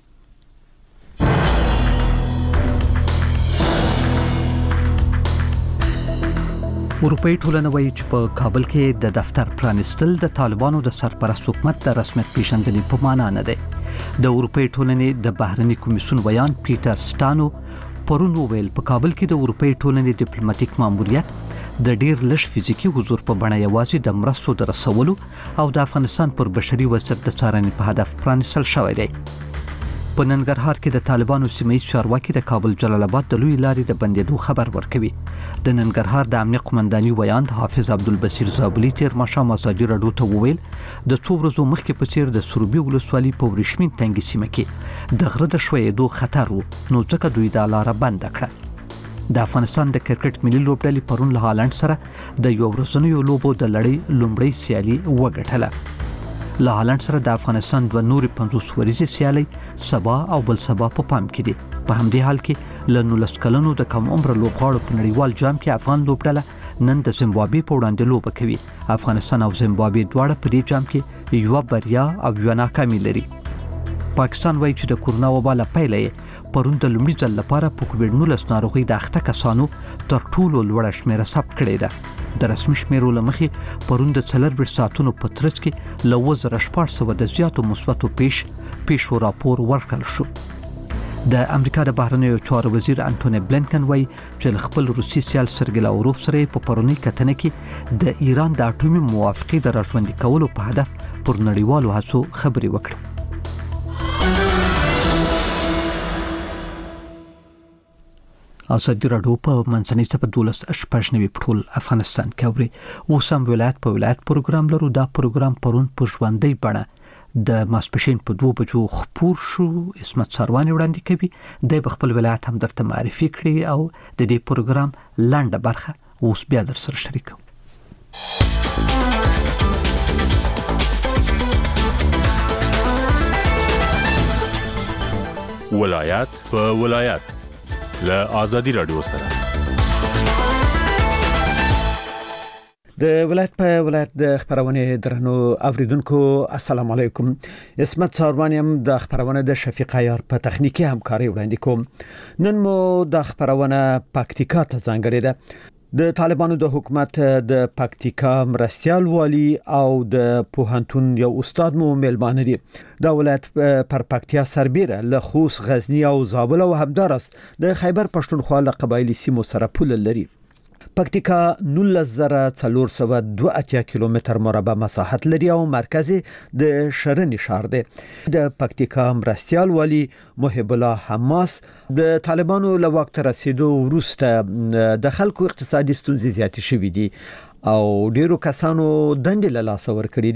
اروپאי ټولنه وایي چې په کابل کې د دفتر پرانستل د طالبانو د سرپرست حکومت د رسمیت پیژندنې په معنا نه دی. د اروپאי ټولنې د بهرني کمیسیون ویان پیټر سټانو پرون وویل په کابل کې د اروپאי ټولنې ډیپلوماټیک ماموریت د ډیر لږ فزیکی حضور په بڼه یوازې د مرستو د رسولو او د افغانستان پر بشري وضعیت د څارنې په هدف پرانستل شوی دی. په ننګرهار کې د طالبانو سیمه‌ییز چارواکي د کابل جلال آباد د لوی لارې د بندېدو خبر ورکوي. د ننګرهار د امنیه قومنداني ویان حافظ عبدالبصیر زابلي تیر ماښام ازادي راډیو ته وویل د څو ورځو مخکې په څیر د سروبي ولسوالۍ په ورېښمین تنګي سیمه کې د غره د ښویېدو خطر و، نو ځکه دوی دا لاره بنده کړه. د افغانستان د کرکټ ملي لوبډلې پرون له هالند سره د یو ورځنیو لوبو د لړۍ لومړۍ سیالي وګټله. له هالند سره د افغانستان دوه نورې پنځوس ورځې سیالي سبا او بل سبا په پام کې دي. په همدې حال کې له نولس کلنو د کم عمره لوبغاړو په نړیوال جام کې افغان لوبډله نن د زیمبابوې په وړاندې لوبه کوي. افغانستان او زیمبابوې دواړه په دې جام کې یوه بریا او یوه ناکامي لري. پاکستان وایي چې د کورونا وبا له پیله یې پرون د لومړي ځل لپاره په کووډ نولس ناروغۍ د اخته کسانو تر ټولو لوړه شمیره ثبت کړې ده. د رسمي شمیرو له مخې پرون د څلور ساعتونو په ترڅ کې له اووه زره شپږ سوه د زیاتو مثبتو پیش پیشو راپور ورکړل شو. د امریکا د بهرنیو چارو وزیر انټونی بلینکن وایي چې له خپل روسي سیال سرګی لاوروف سره په پرونی کتنه کې د ایران د اټومي موافقې د راژوندي کولو په هدف پر نړیوالو هڅو خبرې وکړي. ازادي راډیو په منځنۍ صفحه دولس شپږ نوي پټول افغانستان کې اوري. اوس هم ولایت په ولایت پروګرام لرو. دا پروګرام پرون په ژوندۍ بڼه د ماسپښین په دوه بجو خپور شو. اسمت ساروانی وړاندې کوي. د خپل ولایت هم درته معرفي کړي او د دې پروګرام لنډه برخه اوس بیا در سره شریکوم. ولایت په ولایت له ازادي راډیو سره د ولایت په ولایت د خبرونه درنو اوریدونکو السلام علیکم. اسمت ساروانی هم د خبرونه د شفیق عیار په تخنیکی همکاري وړاندې کوم. نن مو د خبرونه پکتیکا ته ځانګړې ده. د طالبانو د حکومت د پکتیکا مرستیال والی او د پوهنتون یو استاد مو ملمانه دي. د ولایت پر پکتیا سربیره له خوست، غزنی او زابل او همدارس د خیبر پښتونخوا له قبایلی سیمو سره پول لري. پکتیکا نولس زره څلور سوه دوه اتیا کیلومتر مربع مساحت لري او مرکزی د شرنی شهر دی. د پکتیکا مرستیال والی محب الله حماس د طالبانو له واک ته رسیدو وروسته د خلکو اقتصادي ستونزې زیاتې شوې دي او ډیرو کسانو دندې له لاسه ورکړي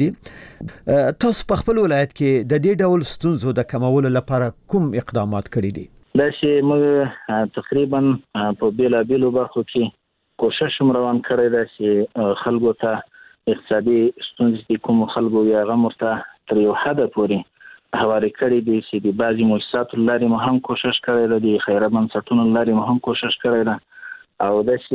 دي. تاسو په خپل ولایت کې د دې ډول ستونزو د کمولو لپاره کوم اقدامات کړي دي؟ دا چې موږ تقریبا په بیلا بیلو برخو کې کوشش روان کړی دی چې خلکو ته اقتصادي ستونزې کوم خلکو یا غمرته تر یو حد پورې هواري کړی دي چې د بعضي مؤسساتو لارې مو هم کوشش کړی دی، خیرات بنسټونو لارې مو هم کوشش کړی دی او د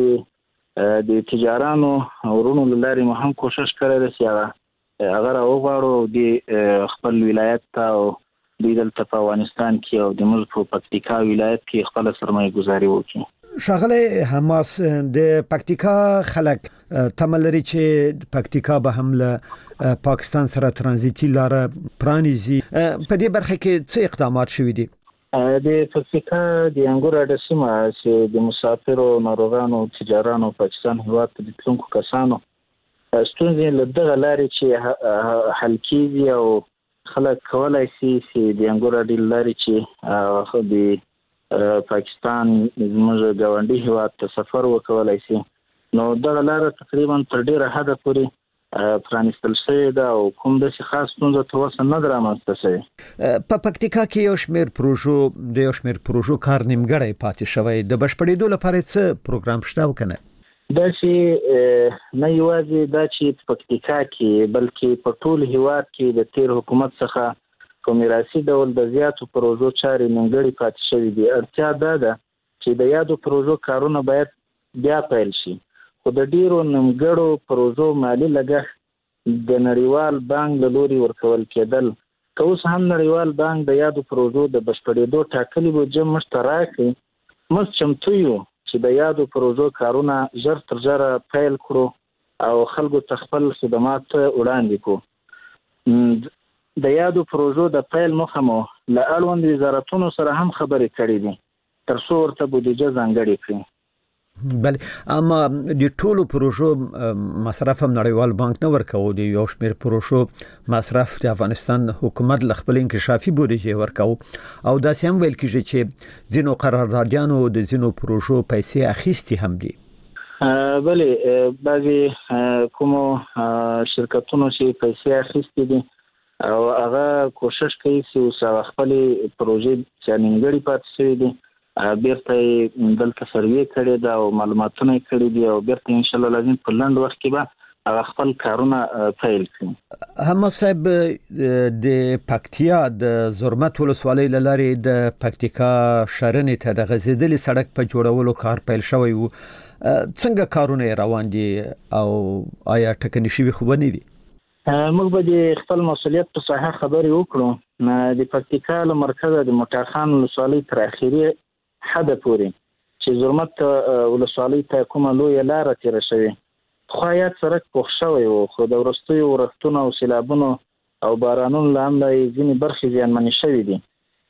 چې د تجارانو ورونو لارې مو هم کوشش کړی دی چې هغه راوغواړو د خپل ولایت ته او د دلته په افغانستان کې او د ملک په پکتیکا ولایت کې خپل سرمایه گذاري وکړي. شاغله حماس د پکتیکا خلک تملري چې پکتیکا به هم له پاکستان سره ترانزیتي لار پرانیزي. په دې برخه کې څه اقدامات شوي دي؟ د پکتیکا د انګور اډه سیمه چې د مسافرو، ناروغانو، تجارانو پاکستان هیواد ته د تلونکو کسانو ستونزې له دغه لارې چې حل کیږي او خلک کولای شي چې د انګور اډې لارې چې خو د پاکستان زموږ ګاونډي هیواد ته سفر وکولای شي، نو دغه لاره تقریبا تر ډیره حده پورې پرانستل شوې ده او کوم داسې خاص ستونزه تر اوسه نه ده رامنځته شوې. په پکتیکا کې یو شمېر پروژو د یو شمېر پروژو کار نیمګړی پاتې شوی. د بشپړېدو لپاره څه پروګرام شته او که نه؟ دا چې نه یوازې دا چې پکتیکا کې بلکې په ټول هیواد کې د تیر حکومت څخه په میراثي ډول د زیاتو پروژو چارې نیمګړې پاتې شوې دي. اړتیا دا ده چې د یادو پروژو کارونه باید بیا پیل شي، خو د ډیرو نیمګړو پروژو مالی لګښت د نړیوال بانک له لوري ورکول کېدل. که اوس هم نړیوال بانک د یادو پروژو د بشپړېدو ټاکلي بودجه موږ ته راکړي، موږ چمتو یو چې د یادو پروژو کارونه ژر تر ژره پیل کړو او خلکو ته خپل خدمات وړاندې کړو. د یادو پروژو د پیل موخه مو له اړوند وزارتونو سره هم خبرې کړې دي تر څو ورته بودیجه ځانګړې کړي. بله، اما د ټولو پروژو مصرف هم نړیوال بانک نه ورکوي. د یو شمېر پروژو مصرف د افغانستان حکومت له خپل انکشافي بودیجې ورکوي او داسې هم ویل کېږي چې ځینو قراردادیانو د ځینو پروژو پیسې اخیستې هم دي. بله، بعضې کومو شرکتونو چې پیسې اخیستې دي او هغه کوشش کوي چې اوس هغه خپلې پروژې چې نیمګړې پاتې شوي دي بیرته یې دلته سروې کړې ده او معلوماتونه یې کړي دي او بیرته انشاءالله لازم په لنډ وخت کې به هغه خپل کارونه پیل کړي. حماد صاحب، د پکتیا د زرمت ولسوالۍ له لارې د پکتیکا شرنې ته د غځېدلي سړک په جوړولو کار پیل شوی و. څنګه کارونه روان دي او آیا ټکنۍ شوي خو به نه دي؟ موږ به د خپل مسؤلیت په ساحه خبرې وکړو. د پکتیکا له مرکزه د موټاخان ولسوالۍ تر اخري حده پورې چې زرمت ولسوالۍ ته کومه لویه لاره تیره شوې، خو یاد سړک پوخ شوی و، خو د وروستیو ورښتونو او سیلابونو او بارانونو له امله یې ځینې برخې زیانمنې شوې دي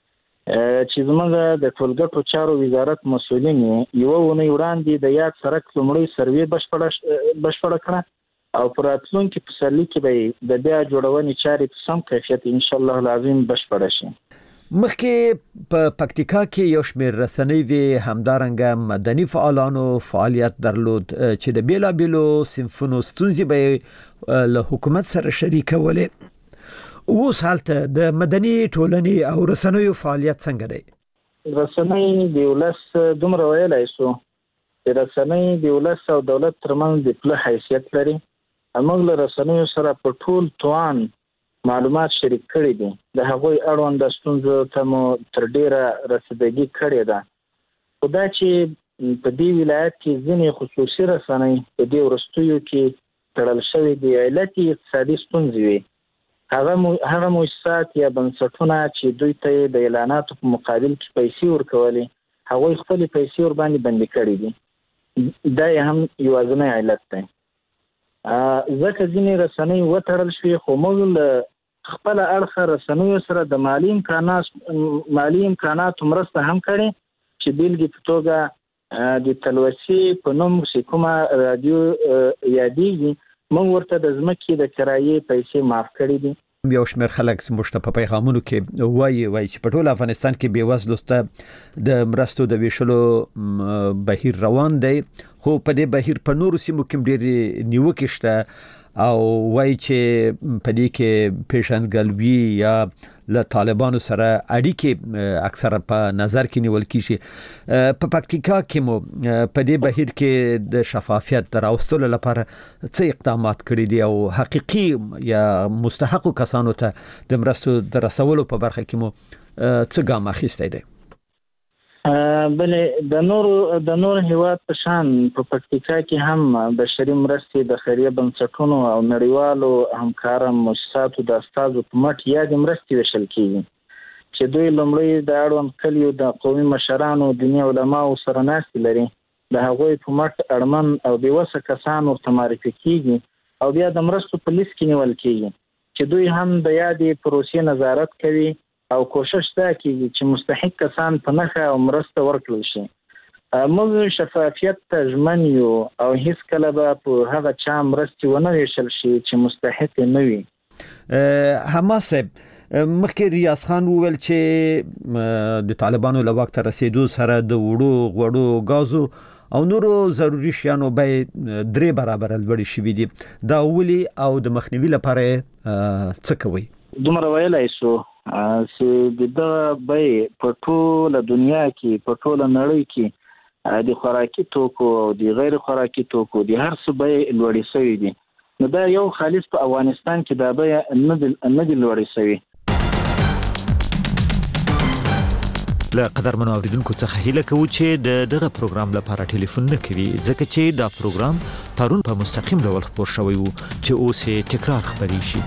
چې زموږ د ټولګټو چارو وزارت مسؤلین یوه اونۍ وړاندې د یاد سړک لومړۍ سروې بشپړه کړه او په راتلونکي پسرلي کې به د بیا جوړونې چارې په سم کیفیت انشاءالله العظیم بشپړه شي. مخکې په پکتیکا کې یو شمېر رسنۍ وي، همدارنګه مدني فعالانو فعالیت درلود چې د بیلابیلو صنفونو ستونزې به له حکومت سره شریکولې. اوس هلته د مدني ټولنې او رسنیو فعالیت څنګه دی؟ رسنۍ د ولس دومره ویلی شو چې رسنۍ د ولس او دولت ترمنځ د پله حیثیت لري. موږ له رسنیو سره په ټول توان معلومات شریک کړي دي، د هغوی اړوند ستونزو ته مو تر ډیره رسیدګي کړې ده. خو دا چې په دې ولایت کې ځینې خصوصي رسنۍ په دې وروستیو کې تړل شوي دي، علت یې اقتصادي ستونزې وي. هغه هغه مؤسسات یا بنسټونه چې دوی ته د اعلاناتو په مقابل کې پیسې ورکولې، هغوی خپلې پیسې ورباندې بندي کړي دي. دا یې هم یوازینی علت دی. ځکه ځینې رسنۍ وتړل شوې، خو موږ له خپل اړخه رسنیو سره د مالی امکانات مالی امکاناتو مرسته هم کړې چې بیلګې په توګه د تلوسي په نوم چې کومه رادیو یادېږي، موږ ورته د ځمکې د کرایې پیسې معاف کړې دي. یو شمېر خلک زموږ ته په پیغامونو کې وایي وایي چې په ټول افغانستان کې بېوزلو ته د مرستو د ویشلو بهیر روان دی، خو په دې بهیر په نورو سیمو کې ډېرې نیوکې شته او وایي چې په دې کې پیژندګلوي یا له طالبانو سره اړیکې اکثره په نظر کې نیول کیږي. په پکتیکا کې مو په دې بهیر کې د شفافیت د راوستلو لپاره څه اقدامات کړي دي او حقیقي یا مستحقو کسانو ته د مرستو د رسولو په برخه کې مو څه ګام اخیستی دی؟ بلې د نور د نور هیواد په شان په پکتیکا کې هم بشري مرستې د خیریه بنسټونو او نړیوالو همکاره مؤسساتو د استازو په مټ یادې مرستې ویشل کېږي چې دوی لومړی د اړوند کلیو د قومي مشرانو دیني علماو سره ناستې لري، د هغوی په مټ اړمن او بېوسه کسان ورته معرفي کېږي او بیا د مرستو په لیست کې نیول کېږي چې دوی هم د یادې پروسې نظارت کوي او کوشش دا کیږي چې مستحق کسان په نښه او مرسته ورکړل شي. موږ شفافیت ته ژمن یو او هیڅ کله به په هغه چا مرستې ونه ویشل شي چې مستحق نه وي. حماد صاحب، مخکې ریاض خان وویل چې د طالبانو له واک ته رسیدو سره د وړو غوړو غازو او نورو ضروري شیانو به درې برابر لوړې شوي دي. دا ولې او د مخنیوي لپاره څه کوي؟ دومره ویلی شو چې د دغه بیې په ټوله دنیا کې په ټوله نړۍ کې د خوراکي توکو او د غیر خوراکي توکو د هر څه بیې لوړې شوي دي. نو دا یو خالص په افغانستان کې دا بیې نه دي لوړې شوي. له قدرمنو اوریدونکو څخه هیله کوو چې د دغه پروګرام لپاره ټلیفون نه کوي ځکه چې دا پروګرام پرون په مستقیم ډول خبر شوی وو چې اوس یې تکرار خبري شي.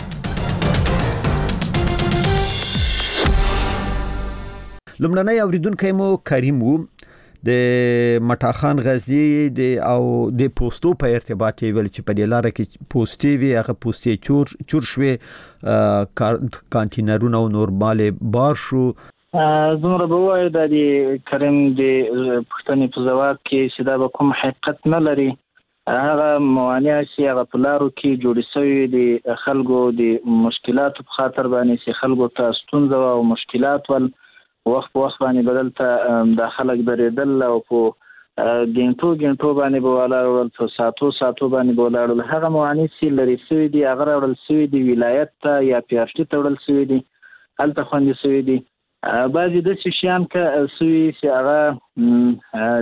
لمړنی اوریدونکو مو کریم وو د مټاخان غزنی د او د پوسټو په ارتباط ویل چې په دې لار کې پوسټي وی هغه پوسټي چور چور شوې کانټینرونه او نورماله بار شو. زموږ به وایي د کریم د پښتني په ځواب کې چې دا به کوم حقیقت نه لري. هغه موانع چې هغه په لارو کې جوړې شوي د خلکو د مشکلاتو په خاطر باندې چې خلکو ته ستونزه او مشکلات ول وخت په وخت باندې بدل ته د خلک درېدل او په ګنټو ګنټو باندې به ولاړ په ساتو ساتو باندې به ولاړ. هغه موانع چې لري شوي دي هغه راوړل شوي دي ولایت ته یا پیاشتي ته وړل شوي دي هلته خوندي شوي دي. بعضې داسې شیان که شوي چې هغه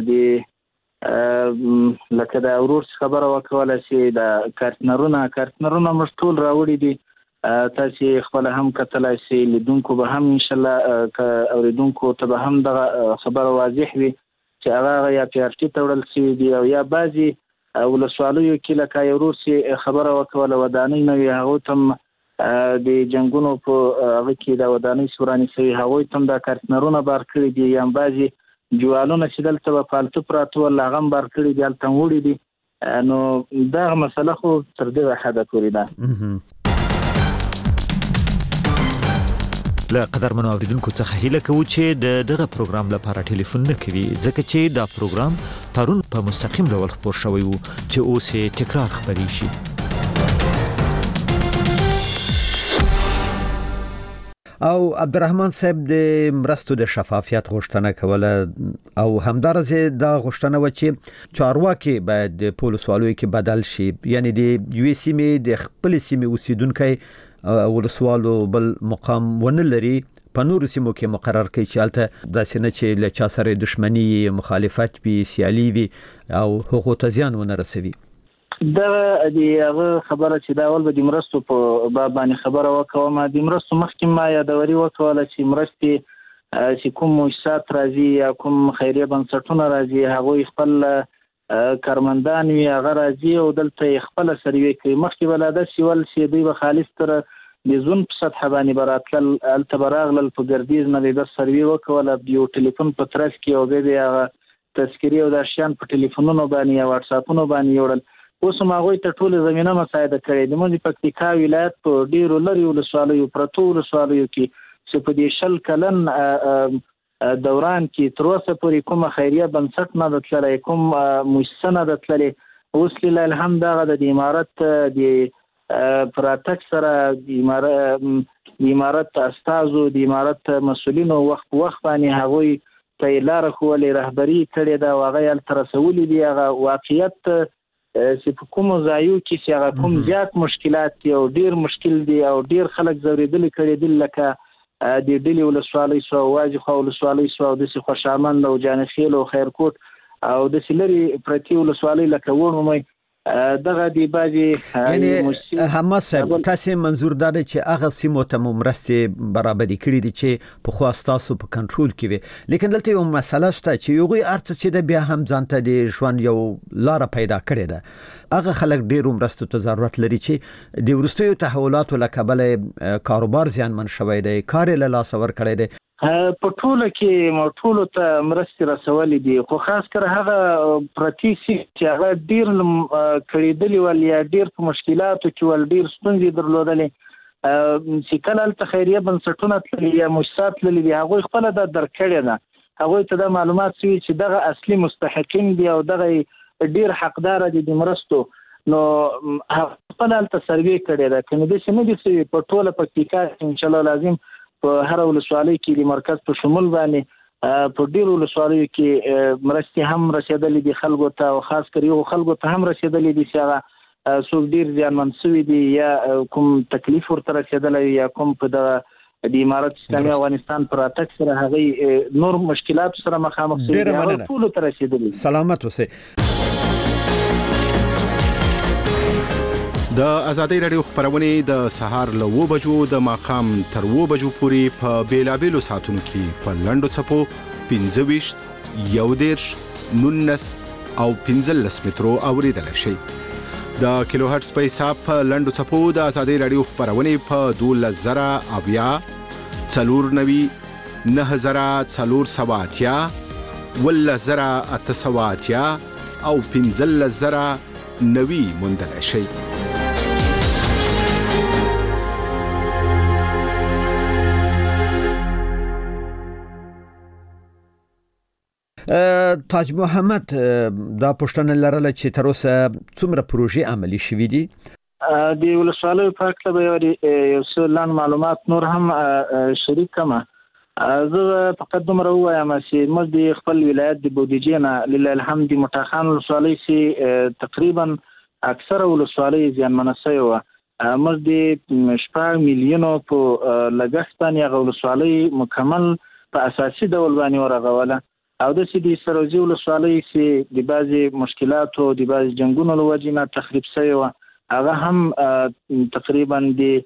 د لکه د ورور خبره وکوله چې د کارتنرونه کارتنرونه موږ ټول راوړي دي. تاسو خپل هم کتلای شئ لیدونکو به هم ان شاء الله اوریدونکو ته به هم دغه خبره واضح وي چې هغه یا پیارټي ته وړل شوي دي او یا بعضې ولسوالیو کې لکه یو ورور چې خبره وکوله ودانۍ نه وي هغو ته هم د جنګونو په هغه کې د ودانۍ سوراني شوي هغوی ته هم دا کارتنرونه بار کړي دي یا بعضې جوالونه چې دلته به پالتو پراته ول هغه هم بار کړي دي هلته هم وړي دي. نو دغه مسله خو تر دغه حده پورې ده. له قدرمنو اوریدونکو څخه هیله کوو چې د دغه پروګرام لپاره ټلیفون نه کوي ځکه چې دا پروګرام پرون په مستقیم ډول خبر شوی وو چې اوس یې تکرار خبري شي. او عبدالرحمن صاحب د مرستو د شفافیت غوښتنه کوله او همدارسه دا غوښتنه و چې چارواکي باید د پولیس والوي کې بدل شي یعنی د یو سی می د خپل سیمه اوسیدونکو ولسوالو بل مقام ونه لري په نورو سیمو کې مقرر کړي چې البته د سینې چې له چا سره دښمنی مخالفت بي سیالي وي او حقوق تزیان ونه رسوي. دا د هغه خبره چې دا اول به د مرستو په باب باندې خبره وکوم. د مرستو مخکې ما یادوري وکوله چې مرستې چې کوم مؤسسات راځي یا کوم خیریه بنسټونه راځي هغوی خپل کارمندان وي هغه راځي او دلته خپل سروي کوي. مخکې به لا داسې ول چې دوی به خالص تر د زون په سطحه باندې به راتلل هلته به راغلل په ګردیز نه به بس سروي وکوله یو ټلیفون په ترڅ کې او بیا به هغه تذکرې او دا شیان په ټلیفونونو باندې یا واټساپونو باندې یوړل. اوس هم هغوی ته ټوله زمینه مساعده کړې ده. موږ د پکتیکا ولایت په ډېرو لرې ولسوالیو پرتو ولسوالیو کې چې په دې شل کلن دوران کې تر اوسه پورې کومه خیریه بنسټ نه ده تللی کوم مؤسسه نه ده تللی. اوس لله الحمد هغه د امارت د پراتک سره د امارت استازو د امارت مسؤلینو وخت په وخت باندې هغوی ته یې لاره ښولې رهبري کړې ده او هغه یې هلته رسولي دي. هغه واقعیت چې په کومو ځایو کې چې هغه کوم زیات مشکلات دي او ډیر مشکل دي او ډیر خلک ځورېدلي کړي دي لکه د ډلې ولسوالۍ سو واجب خو ولسوالۍ سو د سي خوشامند او جانخیل او خیرکوټ او د سلري پرتی ولسوالۍ لکه وړمې دغه دی باجی یعنی هم صاحب تاسو منظور دار چې هغه سیمو ته مرستې برابرې کړې دي چې په خواستاسو په کنټرول کې وي لیکن دلته یو مسله شته چې یو غي ارڅ چې د بیا هم ځانته د ژوند یو لار پیدا کړې ده هغه خلک ډېر مرستو ته ضرورت لري چې د ورستیو تحولاتو لکبل کاروبار زیانمن شوی دی کار له لاس ور کړی دی په ټوله کې مټولو ته مرستې رسولې دي خو خاص کر هغه پرتی چې هغه ډیر کړیدلی ول یا ډیر په مشکلاتو کې ول ډیر ستونزې درلودلې چې کله ته خیریه بنسټونه تللی یا مؤسسات تللی دي هغه خپل د درکړې ده هغه ته د معلومات سوي چې دغه اصلي مستحقین دي او دغه ډیر حقدار دي د مرستو نو خپل ته سروي کړی ده کنه د سیمه دي په ټوله پکتیکا ان شاء الله لازم په هر ولسوالۍ کې د مرکز په شمول باندې په ډیرو ولسوالیو کې مرستې هم رسیدلې دي خلکو ته او خاص کر یو خلکو ته هم رسیدلې دي چې هغه څوک ډیر زیانمن شوي دي یا کوم تکلیف ورته رسیدلی یا کوم په دغه د امارت اسلامي افغانستان پر اتک سره هغه نور مشکلات سره مخامخ شوي دي هغه ټول ته رسیدلي سلامت اوسئ د ازادي رادیو خبرونه د سهار له و بجو د ماقام تر و بجو پورې په بیلابېلو ساتونو کې په لندو چپو پنځه ویشت یو دېرش نولس او پنځلس مترو اوریدلی شئ. د کیلو هرټز په حساب په لنډو څپو د ازادۍ راډیو خپرونې په دولس زره اویا څلور نوي نهه زره څلور سوه اتیا ولس زره اته سوه اتیا او پنځلس زره نوي موندلی شئ. تاج محمد دا پوښتنه لرله چې تر اوسه څومره پروژې عملي شوي دي؟ د ولسوالیو په هکله به یو څه لاندې معلومات نور هم شریک کړم. زه فقط دومره ووایم چې موږ د خپل ولایت د بودیجې نه لله الحمد د موټا خان ولسوالۍ چې تقریبا اکثره ولسوالۍ زیانمنه شوې وه. موږ د شپږ میلیونو په لګښت باندې هغه ولسوالۍ مکمل په اساسي ډول باندې ورغوله او داسې د سروزي ولسوالۍ چې د بعضې مشکلاتو د بعضې جنګونو له وجې نه تخریب شوې وه هغه هم تقریبا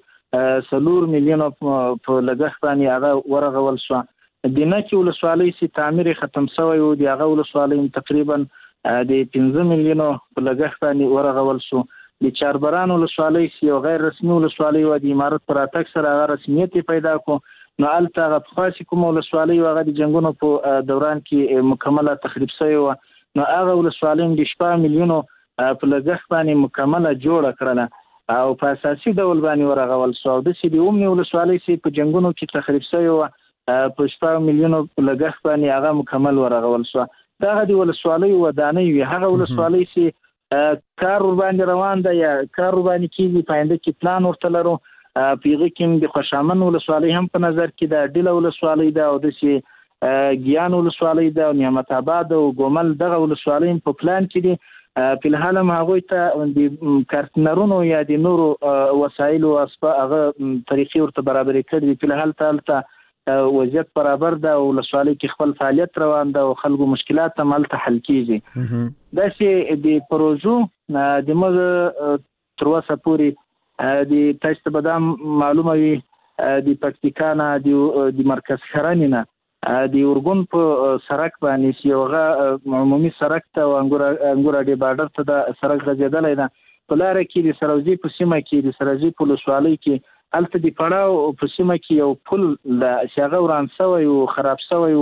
د څلور میلیونو په لګښت باندې هغه ورغول شوه. د نکې ولسوالۍ چې تعمیر یې ختم شوی و د هغه ولسوالۍ تقریبا د پنځه میلیونو په لګښت باندې ورغول شو. د چاربران ولسوالۍ چې یو غیر رسمي ولسوالۍ وه د امارت په راتګ سره هغه رسمیت یې پیدا کړو نو هلته هغه پخوا چې کومه ولسوالۍ وه هغه د جنګونو په دوران کې مکمله تخریب شوې وه نو هغه ولسوالۍ د شپږ میلیونو په لګښت باندې مکمله جوړه کړله او په اساسي ډول باندې ورغول شو. او داسې د اومنې ولسوالۍ چې په جنګونو کې تخریب شوې وه په شپږ میلیونو په لګښت باندې هغه مکمل ورغول شو. دغه د ولسوالیو ودانۍ وي هغه ولسوالۍ چې کار ورباندې روان ده یا کار ورباندې کېږي په آینده کې پلان ورته لرو. په هغه کې د خوشامن ولسوالۍ هم په نظر کې ده، ډیله ولسوالۍ ده او داسې ګیان ولسوالۍ ده او نعمت آباد او ګومل دغه ولسوالۍ په پلان کې دي. په الحال هم هغوی ته د کارتنرونو یا د نورو وسایلو هغه طریقې ورته برابرې کړي دي. په الحال ته هلته وضعیت برابر ده او ولسوالۍ کې خپل فعالیت روان ده او خلکو مشکلات هم هلته حل کېږي. داسې د پروژو د موږ تر اوسه پورې د تاسو ته به دا معلومه وي د پکتیکا نه د مرکز ښرنې نه د اورګون په سړک باندې چې یو هغه عمومي سړک ته او انګور اډې بارډر ته د سړک غځېدلی ده په لاره کې د سروزي په سیمه کې د سروزي په ولسوالۍ کې هلته د پړاو په سیمه کې یو پل ده چې هغه وران شوی و خراب شوی و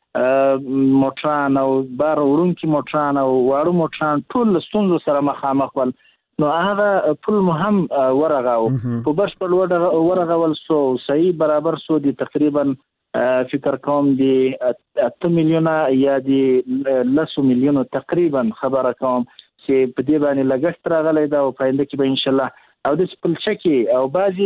موټران او بار وړونکي موټران او واړه موټران ټول له ستونزو سره مخامخ ول نو هغه پل مو هم ورغاو په بشپړ ورغول شو صحیح برابر شو د تقریبا فکر کوم د اته میلیونه یا د لسو میلیونو تقریبا خبره کوم چې په دې باندې لګښت راغلی ده او په آینده کې به انشاءالله او د پلچکي او بعضي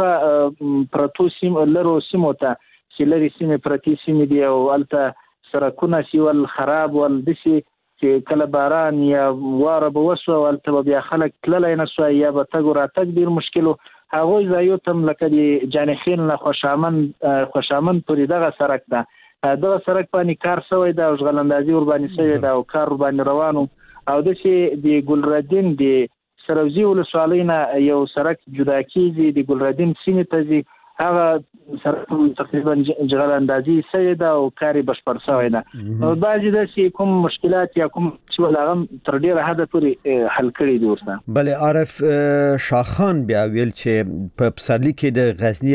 هغه پرتو سیم لرو سیمو ته چې لري سیمې پرتی سیمې دي او هلته سړکونه سیول خراب ول داسې چې کله باران یا واره به وسوه او هلته به بیا خلک تللی نه سوه یا به تګ و راتګ ډېر مشکل و. هغوی ځایو ته هم لکه د جانخیل نه خوشامن خوشامن پورې دغه سړک ده دغه سړک باندې کار شوی ده او اشغالندازي ورباندې شوې ده او کار ورباندې روان و او داسې د ګلردین د سروزي ولسوالۍ نه یو سړک جدا کېږي د ګلردین سیمې ته ځي هغه سړک تقریبا اشغالندازي شوې ده او کار یې بشپړ شوی ده. نو بعضې داسې کوم مشکلات یا کوم چې هغه تر ډېره حده پورې حل کړي دي ورته. بله عارف شاخان بیا ویل چې په پسرلي کې د غزني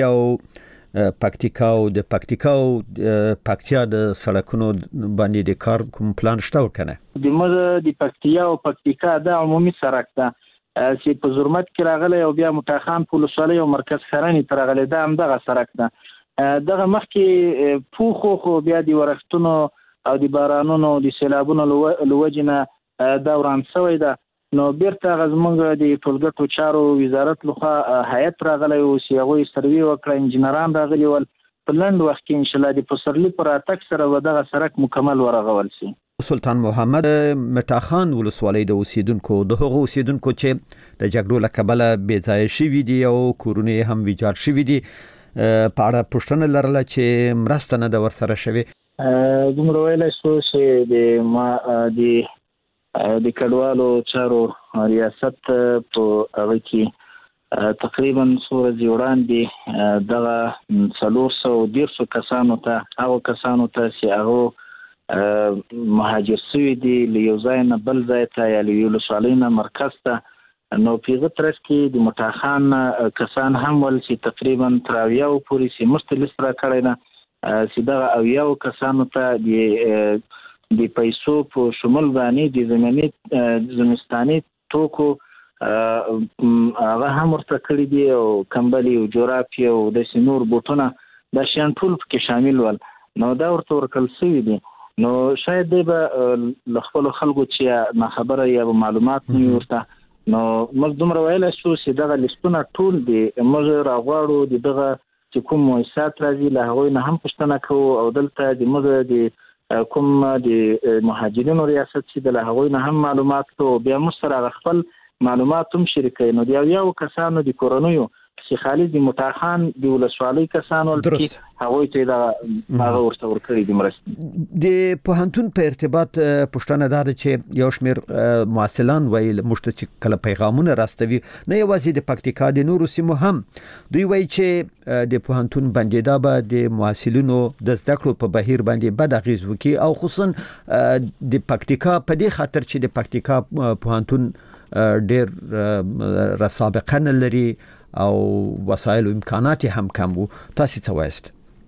او پکتیکا او د پکتیکا او پکتیا د سړکونو باندې د کار کوم پلان شته ورکنه؟ د موږ د پکتیا او پکتیکا د عمومي سړک ده چې په زرمت کې راغلی او بیا موټا خان په ولسوالۍ او مرکز ښرنې ته راغلی دا همدغه سړک ده. دغه مخکې پوخ خو بیا د ورښتونو او د بارانونو د سیلابونو له وجې نه دا وران شوی ده نو بیرته هغه زموږ د ټولګټو چارو وزارت لخوا هیئت راغلی و چې هغوی سروې وکړه انجینران راغلي ول په لنډ وخت کې انشاءالله د پسرلي په راتګ سره به دغه سړک مکمل ورغول شي. سلطان محمد مټاخان ولسوالۍ د اوسیدونکو د هغو اوسیدونکو چې د جګړو له کبله بې ځایه شوي دي او کورونه یې هم ویجاړ شوي دي په اړه پوښتنه لرله چې مرسته نه ده ورسره شوې؟ دومره ویلی شو چې د ما د د کډوالو چارو ریاست په هغه کې تقریبا څو ورځې وړاندې دغه څلور سوه دېرشو کسانو ته هغو کسانو ته چې هغو مهاجر سوي دي له یو ځای نه بل ځای ته یا له یو ولسوالۍ نه مرکز ته نو په هغه ترڅ کې د متاخان کسان هم ول چې تقریبا تر اویاو پورې چې موږ لیست راکړی ده چې دغه اویاو کسانو ته د د پیسو په شمول باندې د زمینی زمستاني توکو هغه هم ورته کړی دي او کمبلي او جورابي او د سنور بوټونه دا شیان ټول پکې شامل ول نو دا ورته ورکل شوی دي نو شاید دی به له خپلو خلکو چې ناخبره یا معلومات نه ورته نو موږ دومره ویلی شو چې دغه لیستونه ټول دي موږ راغواړو د دغه چې کوم مؤسسات راځي له هغوی نه هم پوښتنه کوو او دلته د موږ د کوم د مهاجرینو ریاست چې د له هغوی نه هم معلومات کوو بیا موږ سره خپل معلومات هم شریکوي نو د اویاو کسانو د کورنیو چې خالي د متاخان د ولسوالۍ کسانو چې هغوی ته دا هغه ورته ورکړي دي مرستې د پوهنتون په ارتباط پوښتنه دا ده چې یو شمېر محصلان ویل موږ ته چې کله پیغامونه راستوي نه یوازې د پکتیکا د نورو سیمو هم دوی وایي چې د پوهنتون بندیدا به د محصلینو د زده کړو په بهیر باندې بد اغیز وکړي او خصوصا د پکتیکا په دې خاطر چې د پکتیکا پوهنتون ډېر سابقه نه لري او وسایل او امکانات هم کم وو تاسو څه وایست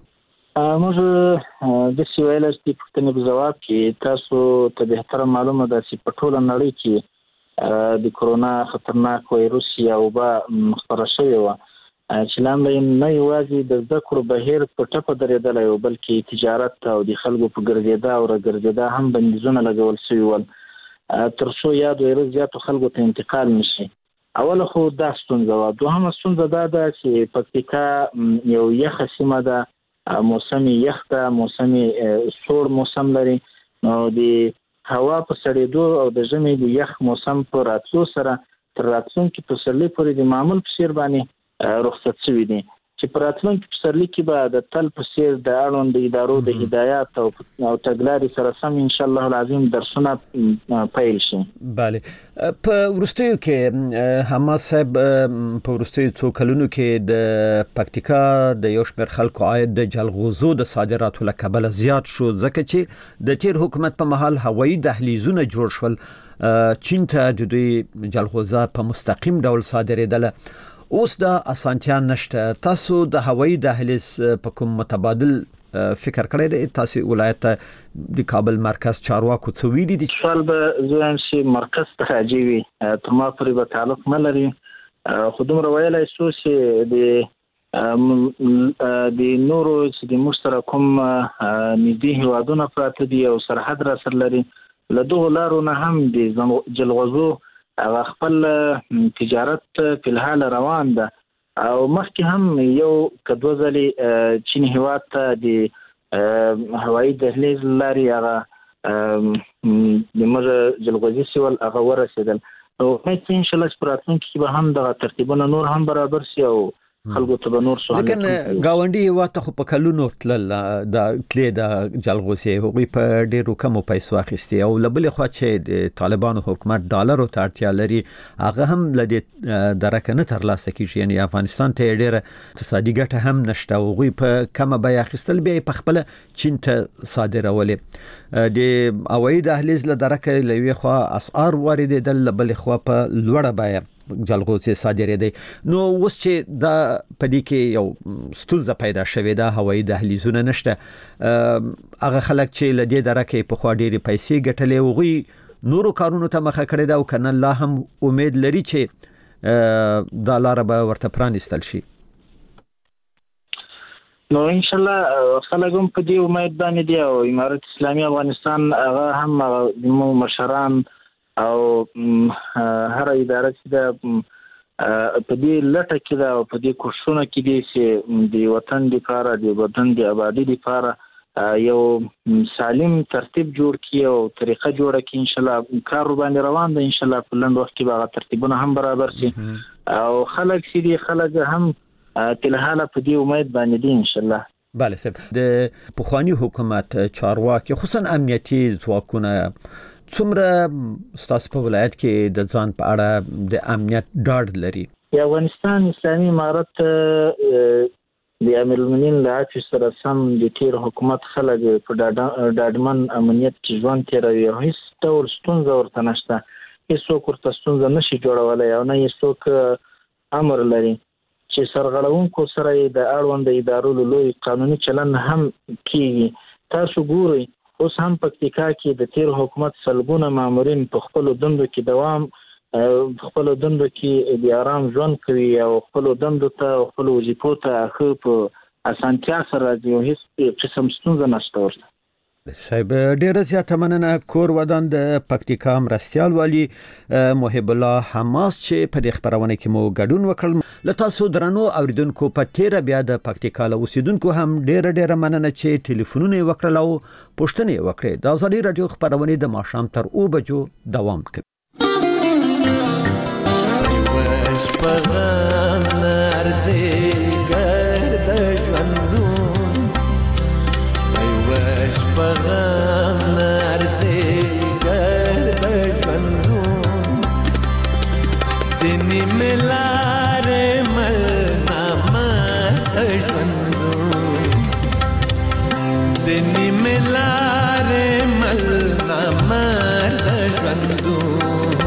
موږ د سوال چې پښتني په جواب کې تاسو ته به تر معلومه ده چې په ټوله نړۍ کې د کورونا خطرناک وایروس یا وبا خپره شوی و چې لاندې نه یوازې د زده کړو بهیر په ټپه درېدلی و بلکې تجارت او د خلکو په ګرځېدا او راګرځېدا هم بندیزونه لګول شوي ول تر څو یاد وایروس زیاتو خلکو ته انتقال نشي اوله خو دا ستونزه وه دوهمه ستونزه دا ده چې پکتیکا یو یخه سیمه ده موسم یخ ده موسم سوړ موسم لري نو د هوا په سړېدو او د ژمي د یخ موسم په راتلو سره تر راتلونکي پسرلي پورې د معمول په څېر باندې رخصت شوي دي چې په راتلونکي پسرلي کې به د تل په څېر د اړوند ادارو د هدایات او تګلارې سره سم ان شاء الله العظیم درسونه پیل شي. بله په وروستیو کې حماس صاحب په وروستیو څو کلونو کې د پکتیکا د یو شمېر خلکو عاید د جلغوزو د صادراتو له کبله زیات شو ځکه چې د تیر حکومت په مهال هوایي دهلیزونه جوړ شول چین ته د دوی جلغوزه په مستقیم ډول صادرېدله اوس دا اسانتیا نشته تاسو د هوایي دهلیز په کوم متبادل فکر کړی دی تاسو ولایت ته د کابل مرکز چارواکو څه ویلي دي سوال به زویم چې مرکز ته راځي وي تر ما پورې به تعلق نه لري خو دومره ویلی شو چې د د نورو چې د موږ سره کوم نږدې هیوادونه پراته دي او سرحد را سره لري له دغو لارو نه هم د جلغوزو او خپل تجارت په الحال روان ده او مخکې هم یو کدو ځلې چین هیواد ته د هوایي دهلیز لارې هغه د موږ جلغوزي سیول هغه ورسېدل نو امید چې انشاءالله چې په راتلونکي کې به هم دغه ترتیبونه نور هم برابر شي او خلکو ته به نور سوالات لیکن ګاونډي هیواد ته خو په کلونو تلل د تلې د جلغوزي هغوی په ډېرو کمو پیسو اخیستي او له بلې خوا چې د طالبانو حکومت ډالرو ته اړتیا لري هغه هم له دې درکه نه ترلاسه کېږي یعنې افغانستان ته یې ډېره اقتصادي ګټه هم نشته هغوی په کمه بیه اخیستل بیا یې پخپله چین ته صادرولې د هوایي دهلیز له درکه له یوې خوا اسعار واردېدل له بلې خوا په لوړه بیه جلغوزي صادرېدی نو اوس چې دا په دې کې یو ستونزه پیدا شوې ده هوایي دهلیزونه نشته هغه خلک چې له دې درکې پخوا ډېرې پیسې ګټلې هغوی نورو کارونو ته مخه کړې ده او که نه لا هم امید لري چې دا لاره به ورته پرانیستل شي نو انشاءالله خلک هم په دې امید باندې دي او امارت اسلامي افغانستان هغه هم زموږ مشران او هر اداره چې ده په دې لټه کې ده او په دې کوښښونه کې دي چې د وطن دپاره د وطن د ابادي دپاره یو سالم ترتیب جوړ کړي او طریقه جوړه کړي انشاءالله کار باندې روان ده انشاءالله په لنډ وخت کې به هغه ترتیبونه هم برابر شي او خلک چې دي خلک هم تلحاله په دې امید باندې دي انشاءالله بله صاحب د پخواني حکومت چارواکي خصوصا امنیتي ځواکونه څومره ستاسو په ولایت کې د ځان په اړه د امنیت ډاډ لري د افغانستان اسلامي امارت د امیر المؤمنین له عفو سره سم د تیر حکومت خلک په ډاډمن امنیت کې ژوند تیروي او هیڅ ډول ستونزه ورته نشته. هیڅوک ورته ستونزه نشي جوړولی او نه هیڅوک امر لري چې سرغړونکو سره یې د اړوند ادارو له لوی قانوني چلن هم کیږي. تاسو ګورئ اوس هم پکتیکا کې د تیر حکومت سلګونه مامورین په خپلو دندو کې دوام په خپلو دندو کې د آرام ژوند کوي او خپلو دندو ته او خپلو وظیفو ته ښه په اسانتیا سره راځي او هیڅ قسم ستونزه نشته ورته. صاحب ډیره زیاته مننه. کور ودان د پکتیکا مرستیال والی محب الله حماس چې په دې خبرونه کې مو ګډون وکړ. له تاسو درنو اوریدونکو په تیر بیا د پکتیکا له اوسیدونکو هم ډیره ډیره مننه چې ټلیفونونه وکړل او پوښتنې وکړې. د ازادي رادیو خبرونه د ماښام تر اوه بجو دوام کوي. پغم نرزی گرد ژوندون ایوش پغم نرزی گرد ژوندون دنی ملار مل نامرد ژوندون دنی ملار مل نامرد ژوندون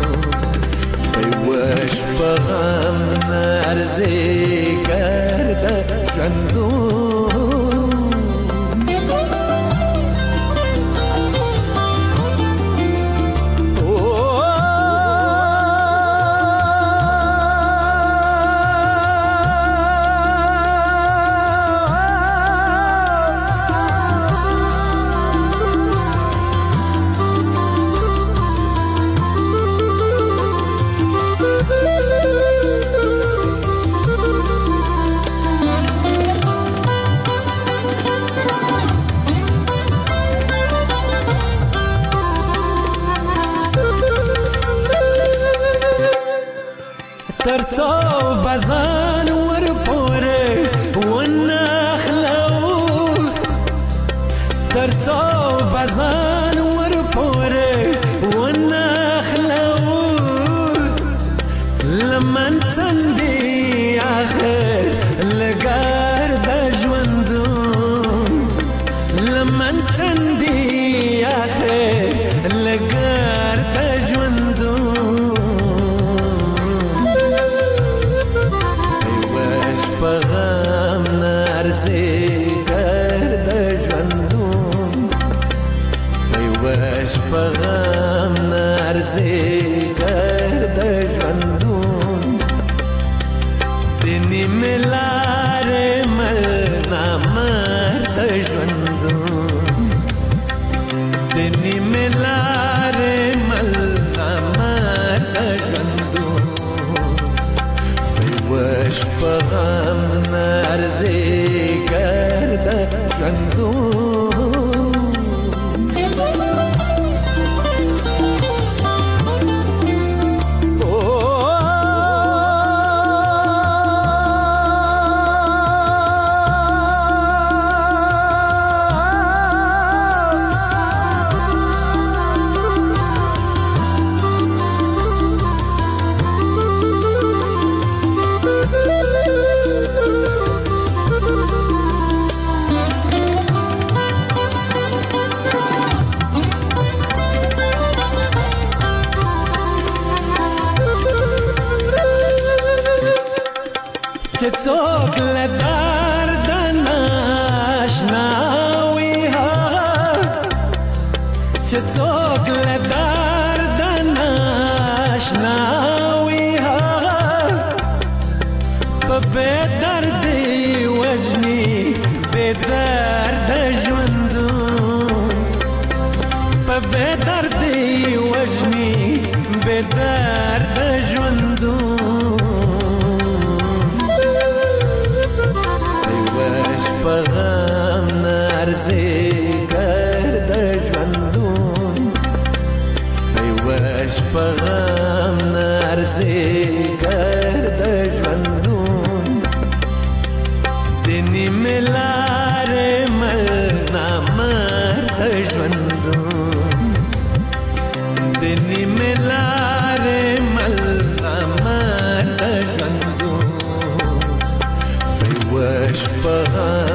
وش بغم نرزی گرد ژوندون ترڅو بزان ور پورې ونخلو ترڅو بزان ور پورې ونخلو لمن تندي اخر لګار د ژوندون لمن تندي اخر لګار د ژوندون پغم نرزی گرد ژوندون ایوش پغم نرزی گرد ژوندون دنی ملار مل نامرد ژوندون دنی ملار مل نامرد ژوندون وش پغم نرزی گرد ژوندون چې څوک له درد ناشنا وي هغه چې څوک له درد ناشنا وي هغه په بې دردي وژني بې درده ژوندون په بې دردي وژني بې درده ژوندون پغم نرزی گرد ژوندون ایوش پغم نرزی گرد ژوندون دنی ملار مل نامرد ژوندون دنی ملار مل نامرد ژوندون په